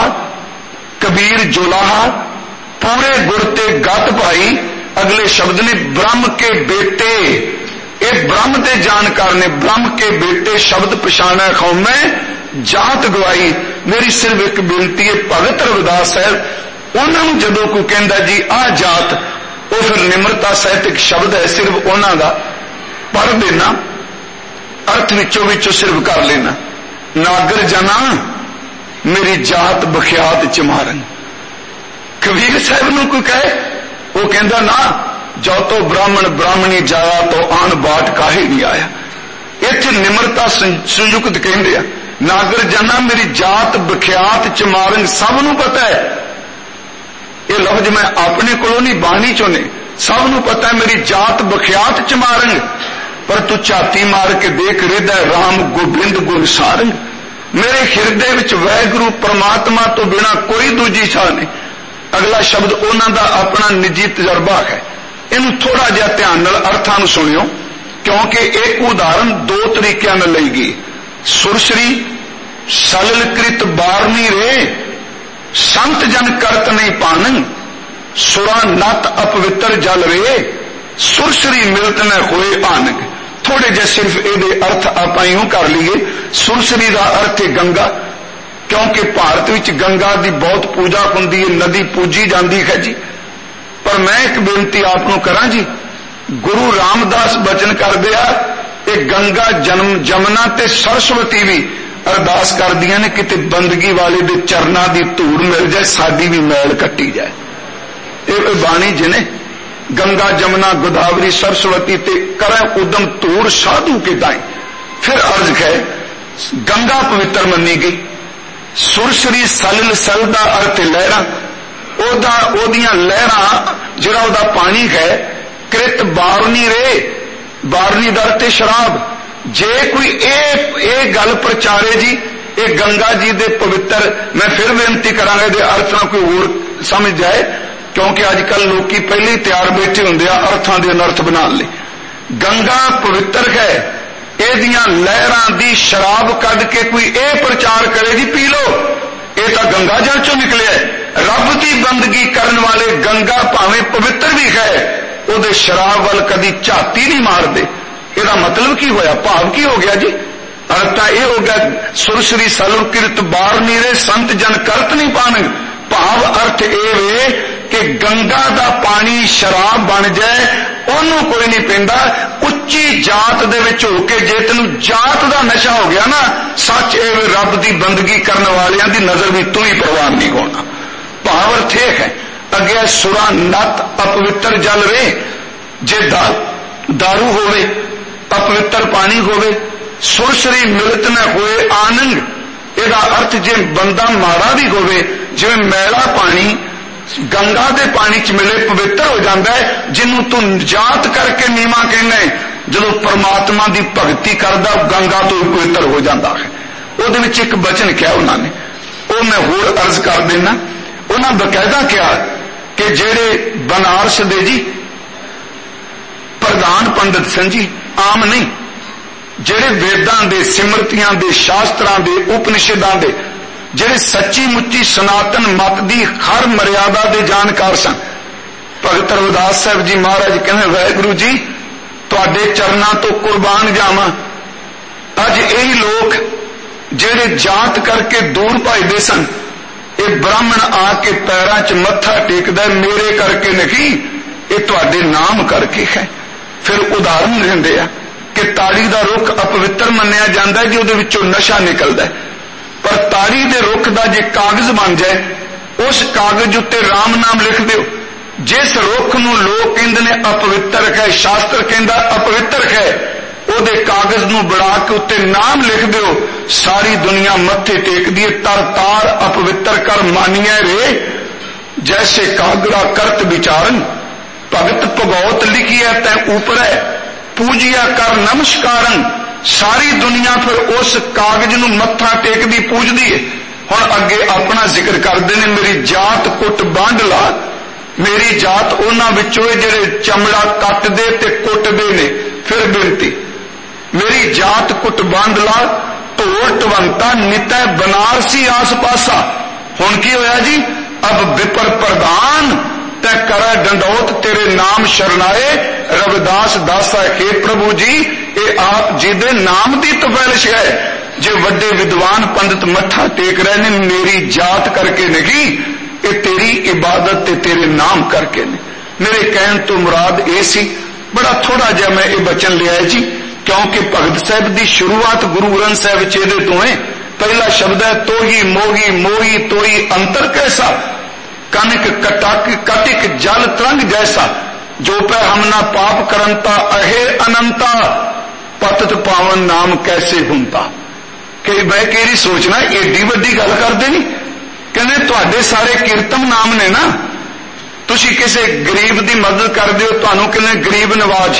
कबीर जुलाहा, पूरे गुरते गत भाई। अगले शब्द ने ब्रह्म के बेटे, ये ब्रह्म के जानकार ने, ब्रह्म के बेटे शब्द पछाना खौमै जात गवाई। मेरी सिर्फ एक बेनती है भगत रविदास साहब उन्होंने जदों कोई कहता जी आ जात, वो फिर निम्रता सहित एक शब्द है सिर्फ उन्हों का पढ़ देना, अर्थ विचों विचों सिर्फ कर लेना। नागर जना मेरी जात बख्यात चमारन। कबीर साहब नूं कोई कहे वो कहता ना, जो तो ब्राह्मण ब्राह्मणी जाया तो आन बाट काहे नहीं आया। इत्थे निम्रता संयुक्त कहते हैं नागर जना मेरी जात बख्यात चमारन। सब नूं पता है ये लफ्ज मैं अपने कोलों नहीं बाणी चों ने, सब नूं पता है मेरी जात बख्यात चमारन। पर तू झाती मार के देख हृदय राम गोबिंद गुण सारंग। मेरे हिरदे विच वैगुरु परमात्मा तो बिना कोई दूजी छा नहीं। अगला शब्द उन्हां दा अपना निजी तजर्बा है। इनू थोड़ा जिहा ध्यान नाल अर्थां नूं सुनियो, क्योंकि एक उदाहरण दो तरीकों नाल लई गई। सुरश्री सललकृत बारनी रे, संत जन करत नहीं पानन। सुरा नत अपवित्र जल रे, सुरश्री मिलत न होए आनग। थोड़े जे सिर्फ ये अर्थ आप यूं कर लीए। सुरश्री का अर्थ है गंगा, क्योंकि भारत विच गंगा की बहुत पूजा होंदी है, नदी पूजी जाती है जी। पर मैं एक बेनती आपनों करा जी, गुरु रामदास बचन कर दिया कि गंगा जमुना ते सरस्वती भी अरदास कर दिया ने किते बंदगी वाले दे चरना की धूड़ मिल जाए, साडी भी मैल कट्टी जाए। ये बाणी जिने गंगा जमुना गोदावरी सरस्वती ते करे उदम धूड़ साधु के दाई। फिर अर्ज है गंगा पवित्र मनी गई। सुरसरी सलिल सल का अर्थ लहरा, ओदियां लहरा जिहड़ा ओदा पानी है। कृत बारनी रे, बारनी दा अर्थ शराब। जे कोई ए गल प्रचारे जी ये गंगा जी दे पवित्र, मैं फिर बेनती करांगा दे अर्थ ना कोई होर समझ जाए, क्योंकि अजकल लोग पहले ही तैयार बैठे होंगे अर्थां दे अनर्थ बना ले। गंगा पवित्र है, एदियां लहरां दी शराब कद के कोई ए प्रचार करे जी पी लो, ये तो गंगा जल चो निकले। रब की बंदगी करने वाले गंगा भावें पवित्र भी है, उहदे शराब वाल कदी झाती नहीं मारदे। ਇਹਦਾ मतलब की होया, भाव की हो गया जी? अर्थ यह हो गया सुरसरी सलुकिरत बारनी रे, संत जन करत नहीं पान। भाव अर्थ ये कि गंगा का पानी शराब बन जाए ओनू कोई नहीं पींदा। उच्ची जात दे विच होके जे तेनू जात का नशा हो गया ना, सच ए रब की बंदगी करने वालियां दी नजर भी तू ही प्रवान नहीं होना। भाव अर्थ यह है। अगे सुरा नत अपवित्र जल रे, जे दारू होवे अपवित्र पानी होवे। सुरसरी मिलत न होए आनंद, ਇਹਦਾ ਅਰਥ ਜੇ ਬੰਦਾ ਮਾੜਾ ਵੀ ਹੋਵੇ, ਜਿਵੇਂ ਮੈਲਾ ਪਾਣੀ ਗੰਗਾ ਦੇ ਪਾਣੀ ਚ ਮਿਲੇ ਪਵਿੱਤਰ ਹੋ ਜਾਂਦਾ ਹੈ, ਜਿਹਨੂੰ ਤੂੰ ਜਾਤ ਕਰਕੇ ਨੀਵਾਂ ਕਹਿੰਦਾ ਹੈ, ਜਦੋਂ ਪਰਮਾਤਮਾ ਦੀ ਭਗਤੀ ਕਰਦਾ ਉਹ ਗੰਗਾ ਤੋਂ ਪਵਿੱਤਰ ਹੋ ਜਾਂਦਾ ਹੈ। ਉਹਦੇ ਵਿੱਚ ਇੱਕ ਬਚਨ ਕਿਹਾ ਉਹਨਾਂ ਨੇ, ਉਹ ਮੈਂ ਹੋਰ ਅਰਜ਼ ਕਰ ਦੇਣਾ। ਉਹਨਾਂ ਬਕਾਇਦਾ ਕਿਹਾ ਕਿ ਜਿਹੜੇ ਬਨਾਰਸ ਦੇ ਜੀ ਪ੍ਰਧਾਨ ਪੰਡਿਤ ਸਨ ਜੀ, ਆਮ ਨਹੀਂ, ਜਿਹੜੇ ਵੇਦਾਂ ਦੇ, ਸਿਮਰਤੀਆਂ ਦੇ, ਸ਼ਾਸਤਰਾਂ ਦੇ, ਉਪਨਿਸ਼ਦਾਂ ਦੇ, ਜਿਹੜੇ ਸੱਚੀ ਮੁੱਚੀ ਸਨਾਤਨ ਮਤ ਦੀ ਹਰ ਮਰਿਆਦਾ ਦੇ ਜਾਣਕਾਰ ਸਨ। ਭਗਤ ਰਵਿਦਾਸ ਸਾਹਿਬ ਜੀ ਮਹਾਰਾਜ ਕਹਿੰਦੇ, ਵਾਹਿਗੁਰੂ ਜੀ ਤੁਹਾਡੇ ਚਰਨਾਂ ਤੋਂ ਕੁਰਬਾਨ ਜਾਵਾਂ। ਅੱਜ ਇਹੀ ਲੋਕ ਜਿਹੜੇ ਜਾਤ ਕਰਕੇ ਦੂਰ ਭਜਦੇ ਸਨ, ਇਹ ਬ੍ਰਾਹਮਣ ਆ ਕੇ ਪੈਰਾਂ 'ਚ ਮੱਥਾ ਟੇਕਦਾ, ਮੇਰੇ ਕਰਕੇ ਨਹੀਂ, ਇਹ ਤੁਹਾਡੇ ਨਾਮ ਕਰਕੇ ਹੈ। ਫਿਰ ਉਦਾਹਰਨ ਦਿੰਦੇ ਆ ਕਿ ਤਾੜੀ ਦਾ ਰੁੱਖ ਅਪਵਿੱਤਰ ਮੰਨਿਆ ਜਾਂਦਾ ਹੈ ਜੀ, ਉਹਦੇ ਵਿੱਚੋਂ ਨਸ਼ਾ ਨਿਕਲਦਾ, ਪਰ ਤਾੜੀ ਦੇ ਰੁੱਖ ਦਾ ਜੇ ਕਾਗਜ਼ ਬਣ ਜਾਏ, ਉਸ ਕਾਗਜ਼ ਉੱਤੇ ਰਾਮ ਨਾਮ ਲਿਖ ਦਿਓ। ਜਿਸ ਰੁੱਖ ਨੂੰ ਲੋਕ ਕਹਿੰਦੇ ਨੇ ਅਪਵਿੱਤਰ ਹੈ, ਸ਼ਾਸਤਰ ਕਹਿੰਦਾ ਅਪਵਿੱਤਰ ਹੈ, ਉਹਦੇ ਕਾਗਜ਼ ਨੂੰ ਬਣਾ ਕੇ ਉੱਤੇ ਨਾਮ ਲਿਖ ਦਿਓ, ਸਾਰੀ ਦੁਨੀਆ ਮੱਥੇ ਟੇਕਦੀ ਹੈ। ਤਰ ਤਾਰ ਅਪਵਿੱਤਰ ਕਰ ਮਾਨੀਐ ਰੇ, ਜੈਸੇ ਕਾਗੜਾ ਕਰਤ ਵਿਚਾਰਨ, ਭਗਤ ਭਗਉਤ ਲਿਖੀਐ ਤੈ ਉਪਰੈ, ਪੂਜਿਆ ਕਰ ਨਮਸਕਾਰਨ। ਸਾਰੀ ਦੁਨੀਆ ਫਿਰ ਉਸ ਕਾਗਜ਼ ਨੂੰ ਮੱਥਾ ਟੇਕਦੀ, ਪੂਜਦੀ ਹੈ। ਹੁਣ ਅੱਗੇ ਆਪਣਾ ਜ਼ਿਕਰ ਕਰਦੇ ਨੇ, ਮੇਰੀ ਜਾਤ ਕੁੱਟ ਵੰਡ ਲਾ। ਮੇਰੀ ਜਾਤ ਉਹਨਾਂ ਵਿੱਚੋਂ ਜਿਹੜੇ ਚਮੜਾ ਕੱਟਦੇ ਤੇ ਕੁੱਟਦੇ ਨੇ। ਫਿਰ ਬੇਨਤੀ, ਮੇਰੀ ਜਾਤ ਕੁੱਟ ਵੰਡ ਲਾ, ਢੋਲ ਢਵੰਤਾ ਨਿਤੈ ਬਨਾਰਸੀ ਆਸ ਪਾਸਾ। ਹੁਣ ਕੀ ਹੋਇਆ ਜੀ, ਅਬ ਵਿਪਰ ਪ੍ਰਧਾਨ ਤੈ ਕਰੈ ਡੰਡੋਤ, ਤੇਰੇ ਨਾਮ ਸ਼ਰਨਾਏ ਰਵਿਦਾਸ ਦਾਸਾ। ਹੈ ਪ੍ਰਭੂ ਜੀ, ਇਹ ਆਪ ਜੀ ਦੇ ਨਾਮ ਦੀ ਤਫੈਲਿਸ਼ ਹੈ। ਜੇ ਵੱਡੇ ਵਿਦਵਾਨ ਪੰਡਿਤ ਮੱਥਾ ਟੇਕ ਰਹੇ ਨੇ, ਮੇਰੀ ਜਾਤ ਕਰਕੇ ਨਹੀਂ, ਇਹ ਤੇਰੀ ਇਬਾਦਤ ਤੇ ਤੇਰੇ ਨਾਮ ਕਰਕੇ ਨੇ। ਮੇਰੇ ਕਹਿਣ ਤੋਂ ਮੁਰਾਦ ਇਹ ਸੀ, ਬੜਾ ਥੋੜਾ ਜਿਹਾ ਮੈਂ ਇਹ ਬਚਨ ਲਿਆ ਜੀ, ਕਿਉਂਕਿ ਭਗਤ ਸਾਹਿਬ ਦੀ ਸ਼ੁਰੂਆਤ ਗੁਰੂ ਗ੍ਰੰਥ ਸਾਹਿਬ ਚ ਇਹਦੇ ਤੋਂ ਹੈ। ਪਹਿਲਾ ਸ਼ਬਦ ਹੈ, ਤੋਹੀ ਮੋਗੀ ਮੋਹੀ ਤੋਈ ਅੰਤਰ ਕੈਸਾ, ਕਨਕ ਕਟਕ ਕਟਿਕ ਜਲ ਤਰੰਗ ਜੈਸਾ, ਜੋ ਪੈ ਹਮਨਾ ਪਾਪ ਕਰੰਤਾ ਅਹੇ ਅਨੰਤਾ, ਪਤਤ ਪਾਵਨ ਨਾਮ ਕੈਸੇ ਹੁੰਤਾ। ਕਿ ਮੈਂ ਕਿਹੜੀ ਸੋਚਣਾ, ਏਡੀ ਵੱਡੀ ਗੱਲ ਕਰਦੇ ਨਹੀਂ। ਕਹਿੰਦੇ ਤੁਹਾਡੇ ਸਾਰੇ ਕੀਰਤਨ ਨਾਮ ਨੇ ਨਾ, ਤੁਸੀਂ ਕਿਸੇ ਗਰੀਬ ਦੀ ਮਦਦ ਕਰਦੇ ਹੋ, ਤੁਹਾਨੂੰ ਕਹਿੰਦੇ ਗਰੀਬ ਨਵਾਜ।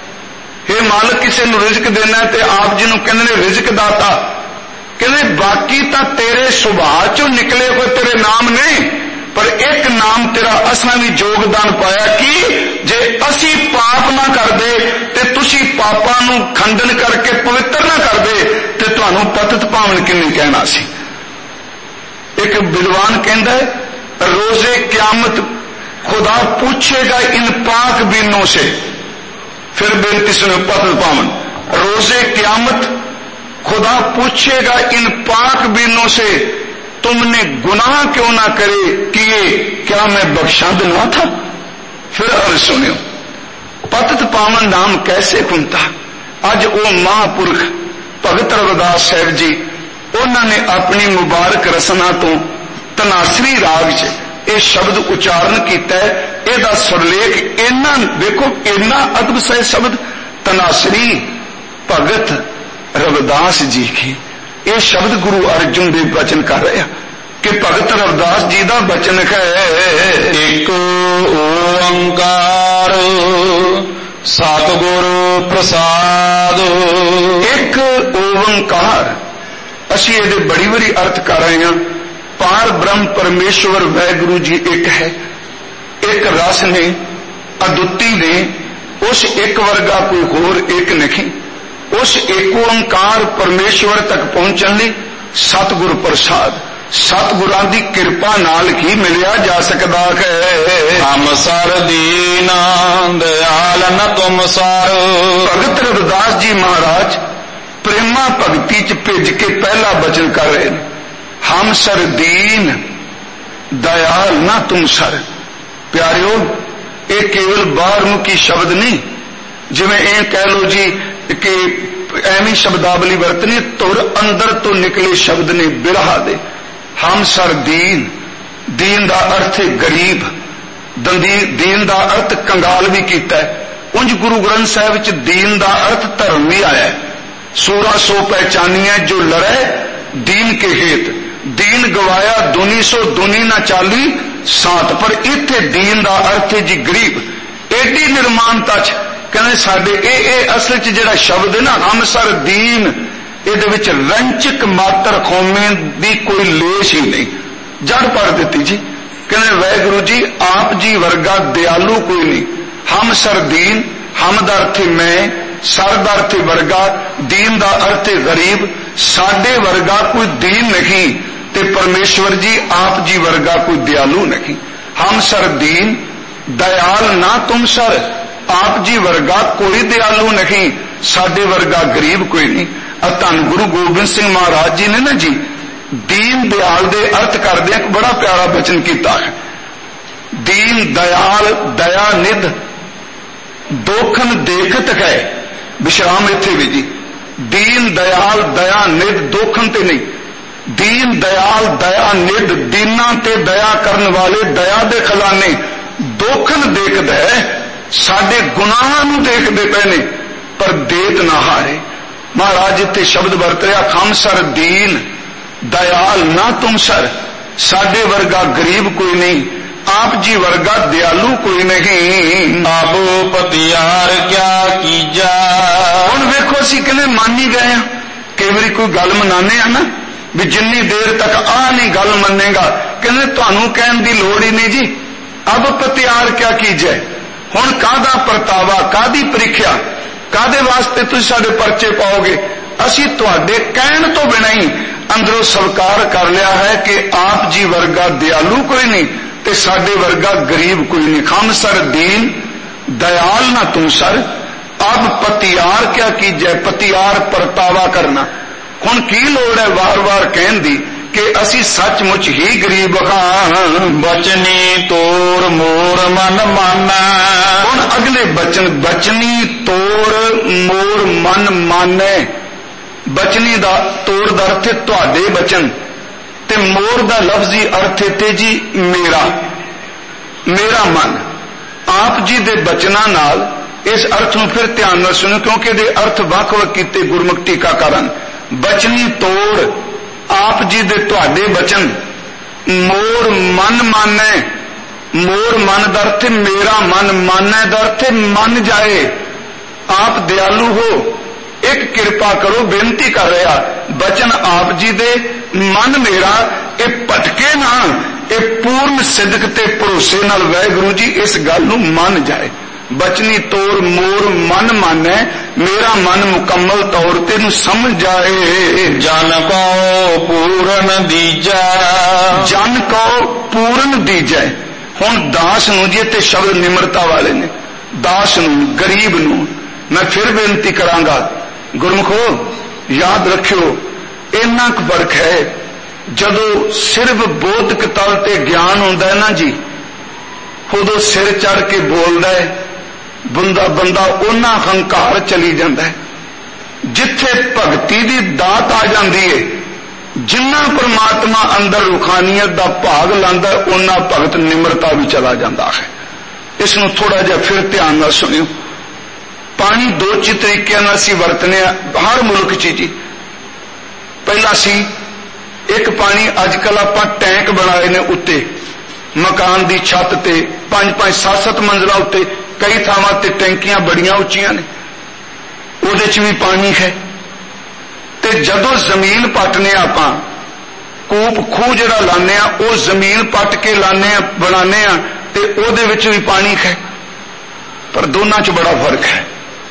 ਇਹ ਮਾਲਕ ਕਿਸੇ ਨੂੰ ਰਿਜ਼ਕ ਦੇਣਾ ਤੇ ਆਪ ਜੀ ਨੂੰ ਕਹਿੰਦੇ ਨੇ ਰਿਜ਼ਕ ਦਾਤਾ। ਕਹਿੰਦੇ ਬਾਕੀ ਤਾਂ ਤੇਰੇ ਸੁਭਾਅ ਚੋਂ ਨਿਕਲੇ ਹੋਏ ਤੇਰੇ ਨਾਮ ਨੇ, ਪਰ ਇੱਕ ਨਾਮ ਤੇਰਾ ਅਸਾਂ ਵੀ ਯੋਗਦਾਨ ਪਾਇਆ ਕਿ ਜੇ ਅਸੀਂ ਪਾਪ ਨਾ ਕਰਦੇ ਤੇ ਤੁਸੀਂ ਪਾਪਾਂ ਨੂੰ ਖੰਡਨ ਕਰਕੇ ਪਵਿੱਤਰ ਨਾ ਕਰਦੇ ਤੇ ਤੁਹਾਨੂੰ ਪਤਿਤ ਪਾਵਨ ਕਿਵੇਂ ਕਹਿਣਾ ਸੀ। ਇੱਕ ਵਿਦਵਾਨ ਕਹਿੰਦਾ ਹੈ, ਰੋਜ਼ੇ ਕਿਆਮਤ खुदा पूछेगा इन पाक बीनों से। फिर बेनती सुनो, पतत पावन, रोजे क्यामत खुदा पूछेगा इन पाक बीनों से, तुमने गुनाह क्यों ना करे किए, क्या मैं बख्शाद ना था। फिर अर्ज सुनियो, पतत पावन नाम कैसे खुंता। अज वो महापुरख भगत रविदास साहब जी, उन्होंने अपनी मुबारक रसना तो तनासरी राग च ਇਹ ਸ਼ਬਦ ਉਚਾਰਨ ਕੀਤਾ ਹੈ। ਇਹਦਾ ਸੁਰਲੇਖ ਇੰਨਾ ਦੇਖੋ, ਇੰਨਾ ਅਦਬ ਸਹਿ ਸ਼ਬਦ ਤਨਾਸਰੀ ਭਗਤ ਰਵਿਦਾਸ ਜੀ ਕੀ। ਇਹ ਸ਼ਬਦ ਗੁਰੂ ਅਰਜਨ ਦੇਵ ਬਚਨ ਕਰ ਰਿਹਾ ਕਿ ਭਗਤ ਰਵਿਦਾਸ ਜੀ ਦਾ ਬਚਨ ਹੈ, ਇੱਕ ਓੰਕਾਰ ਸਤਿਗੁਰ ਪ੍ਰਸਾਦ। ਇੱਕ ਓੰਕਾਰ, ਅਸੀਂ ਇਹਦੇ ਬੜੀ ਵਾਰੀ ਅਰਥ ਕਰ ਰਹੇ ਹਾਂ। पार ब्रह्म परमेश्वर वाहिगुरु जी एक है, एक रस ने, अद्विती ने, उस एक वर्गा कोई होर एक नहीं। उस एक ओंकार परमेश्वर तक पहुंचने लई सतगुर प्रसाद, सतगुरां दी किरपा नाल ही मिलिया जा सकदा है। हम सर दीना दयाल न तुम सार। भगत रविदास जी महाराज प्रेमा भगती च भेज के पहला वचन कर रहे हैं, हम सर दीन दयाल ना तुम सर। प्यारियो, ये केवल बाहरमुखी शब्द नहीं, जिवें ए कह लो जी कि एवं शब्दावली वरतनी, तुर अंदर तो निकले शब्द ने बिरहा दे। हम सर दीन, दीन दा अर्थ गरीब, दीन दा अर्थ कंगाल भी कीता है। उंज गुरु ग्रंथ साहिब च दीन दा अर्थ धर्म भी आया है। सूरा सो पहचानिया जो लड़े दीन के हेत, दीन गवाया दुनी सो दुनी ना चाली साथ। पर इत्थे दीन का अर्थ है जी गरीब। एडी निर्माणता च कहने साडे असल च जिहड़ा शब्द है ना हमसर दीन, इहदे विच रंचक मात्र कौमे दी कोई लेश ही नहीं, जड़ पढ़ दी जी। कहने वाहिगुरु जी आप जी वर्गा दयालु कोई नहीं। हम सर दीन, हम दा अर्थ मैं, सर दा अर्थ वर्गा, दीन दा अर्थ गरीब, साडे वर्गा कोई दीन नहीं ते परमेश्वर जी आप जी वर्गा कोई दयालु नहीं। हम सर दीन दयाल ना तुम सर, आप जी वर्गा कोई दयालु नहीं, साडे वर्गा गरीब कोई नहीं। धन गुरु गोबिंद सिंह महाराज जी ने ना जी दीन दयाल दे अर्थ करदे एक बड़ा प्यारा वचन किया है। दीन दयाल दया निध दोखन देखत है, विश्राम इत्थे भी जी। दीन दयाल दया निध दोखन ते नहीं, दीन दयाल दया निध दीना ते दया करन वाले दया दे खजाने दोखन देखदा है, साडे गुनाहां नूं देखदे पए ने पर देत ना हारे। महाराज इत्थे शब्द वरत रहा खम सर दीन दयाल ना तुम सर, साडे वर्गा गरीब कोई नहीं, आप जी वर्गा दयालु कोई नहीं। आबो पतियार क्या कीजा। हुण वेखो असीं कहने मान ही गए हैं, कई बारी कोई गल मनाने आ ना भी जिन्नी देर तक आ नहीं गल मनेगा, कहने तुहानू कहण दी लोड़ ही नहीं जी। अब पतियार क्या कीजे, हुण काहदा परतावा, काहदी परीक्षा, काहदे वास्ते तुसीं साडे परचे पाओगे। असीं तुहाडे कहण तो बिना ही अंदरों स्वीकार कर लिया है कि आप जी वर्गा दयालु कोई नहीं ते साडे वर्गा गरीब कोई नहीं। खम सर दीन दयाल ना तुम सर, अब पतियार क्या कीजे, पतियार परतावा करना। हुण की लोड़ है वार वार कहण दी कि असी सचमुच ही गरीब हाँ। बचनी तोड़ मोर मन माना। हुण अगले बचन, बचनी तोड़ मोर मन माने। बचनी दा तोड़ दा अर्थ तुहाडे बचन ते मोर दा लफ्जी अर्थ ते जी मेरा, मेरा मन। आप जी दे बचना नाल इस अर्थ नूं फिर ध्यान नाल सुनो क्योंकि इहदे अर्थ वख-वख कीते गुरमुख टीकाकारां। बचनी तोड़ आप जी दे तुहाडे बचन, मोर मन माने। मोर मन दा अर्थ मेरा मन, माने दा अर्थ मन जाए। आप दयालु हो, एक कृपा करो, बेनती कर रहा। बचन आप जी दे, मन मेरा, ये भटके ना, ये पूर्ण सिदक ते भरोसे नाल वाहिगुरु जी इस गल नूं मन जाए। बचनी तोड़ मोर मन माने, मेरा मन मुकम्मल तौर ते नूं समझ जाए। जन को पूर्ण दीजा। जन को पूर्ण दीजै। हुण दास नूं जी ते शब्द निमरता वाले ने, दास नूं गरीब नूं मैं फिर बेनती करांगा गुरमुखो याद रखियो इन्ना क फर्क है जदों सिर्फ बोधक तल ते ज्ञान हुंदा है ना जी, उदों सिर चढ़ के बोलदा है बंदा, बंदा उन्ना हंकार चली जाता है। जिथे भगती दी दात आ जाती है, जिन्ना परमात्मा अंदर रूखानियत का भाग लांदा है उन्ना भगत निमरता भी चला जाता है। इसनूं थोड़ा जिहा फिर ध्यान नाल सुनियो। पानी दो तरीके असी वरतने हर मुल्क च जी। पहला सी एक पानी अजकल आपां टैंक बनाए ने उत्ते मकान दी छत ते 5-5 7-7 मंजिला उत्ते कई थावां ते टैंकियां बड़ियां उच्चियां ने, उहदे च भी पानी है। ते जदों जमीन पटने आपां कूप खूह जिहड़ा लाने आ वो जमीन पट के लाने बनाने आ ते उहदे विच भी पानी है। पर दोनों च बड़ा फर्क है।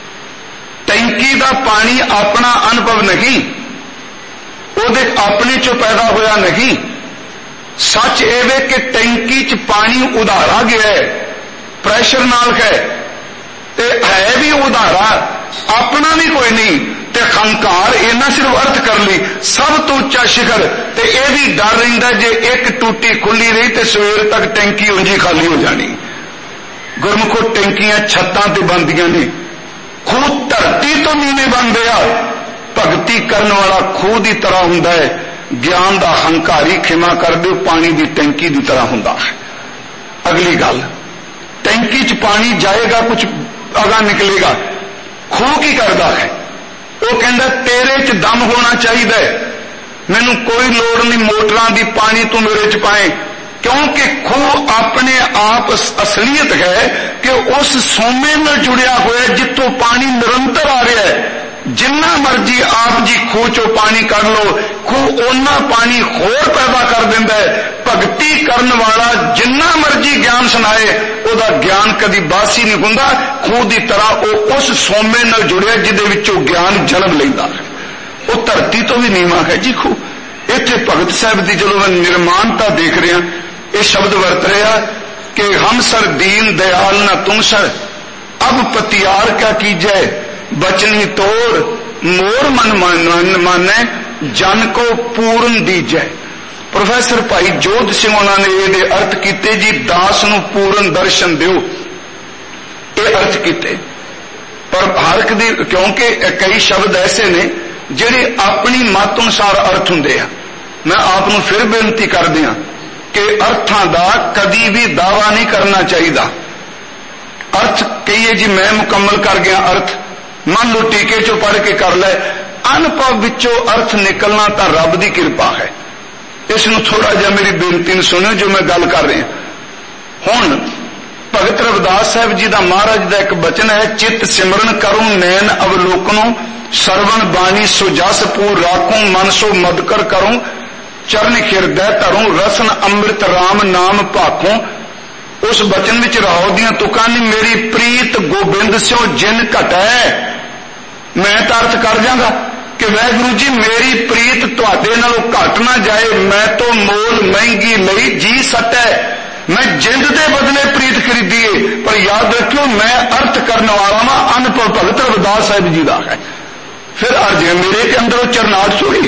टैंकी का पानी अपना अनुभव नहीं, उहदे अपने चो पैदा होया नहीं। सच एवे कि टैंकी च पानी उधारा गया है, प्रेशर नाल है, ते है भी उधारा, अपना भी कोई नहीं। ते हंकार इन्ना सिर्फ अर्थ कर ली सब तो उच्चा शिखर। ते यह भी डर रहिंदा जे एक टूटी खुली रही ते सवेर तक टैंकी उंजी खाली हो जानी। गुरमुखो टैंकियां छत्तां ते बनदियां ने, खूह धरती तो नीवे बनदे आ। भगती करने वाला खूह की तरह हुंदा है, ज्ञान का हंकारी खिमा कर दो पानी की टैंकी की तरह हुंदा है। अगली गल, टैंकी च पानी जाएगा कुछ अगा निकलेगा। खूह की करदा है, वो कहंदा तेरे च दम होना चाहिए, मैनू कोई लोड़ नहीं मोटरां दी पानी तू मेरे च पाए, क्योंकि खूह अपने आप असलियत है कि उस सोमे नाल जुड़िया होया जितों पानी निरंतर आ रहा है। जिन्ना मर्जी आप जी खूह चो पानी कढ़ लो, खूह ओना पानी होर पैदा कर देंदा है। भगती करन वाला जिन्ना मर्जी ज्ञान सुनाए ओदा ज्ञान कदी बासी नहीं हुंदा। खूह की तरह वो उस सोमे नाल जुड़िया जिहदे विचों ज्ञान जन्म लैंदा है। वो धरती तो भी नीवा है जी खूह। इत्थे भगत साहब की जो मैं निर्माणता देख रहा, ये शब्द वरत रहा कि हम सर दीन दयाल न तुम सर, अब पतियार क्या कीजिए बचनी तोड़, मोर मन माने जन को पूर्ण दीजै। प्रोफेसर भाई जोध सिंह उन्होंने ये अर्थ किते जी, दास नूं पूर्ण दर्शन दिओ, ये अर्थ किते। पर हर एक दी, क्योंकि कई शब्द ऐसे ने जिहड़े अपनी मत अनुसार अर्थ हुंदे आ। मैं आपनूं फिर बेनती कर दियां कि अर्थां दा कदी भी दावा नहीं करना चाहिए। अर्थ कहिए जी मैं मुकम्मल कर गया अर्थ, मान लो टीके चो पढ़ के कर ले, अनुभव विचों अर्थ निकलना तो रब की कृपा है। इसनूं थोड़ा जिहा मेरी बेनती ने सुनियो जो मैं गल कर रहा। हुण भगत रविदास साहब जी का महाराज का एक बचन है, चित सिमरन करूं नैन अवलोकनों, सरवण बाणी सो जस पूर राखूं, मन सो मदकर करूं, चरण हिरदय धरूं, रसन अमृत राम नाम भाखूं। उस बचन विच राहो दियां तुकां ने, मेरी प्रीत गोबिंद स्यों जिन घटै। मैं तो अर्थ कर जागा कि वाहिगुरू जी मेरी प्रीत तुहाडे नालों घट ना जाए, मैं तो मोल महंगी लई जी सटै। मैं जिंद दे बदले प्रीत खरीदी है, पर याद रखियो मैं अर्थ करने वाला वा अनुभव भगत रविदास साहिब जी का है। फिर अर्ज मेरे के अंदर चरनाट छोड़ी,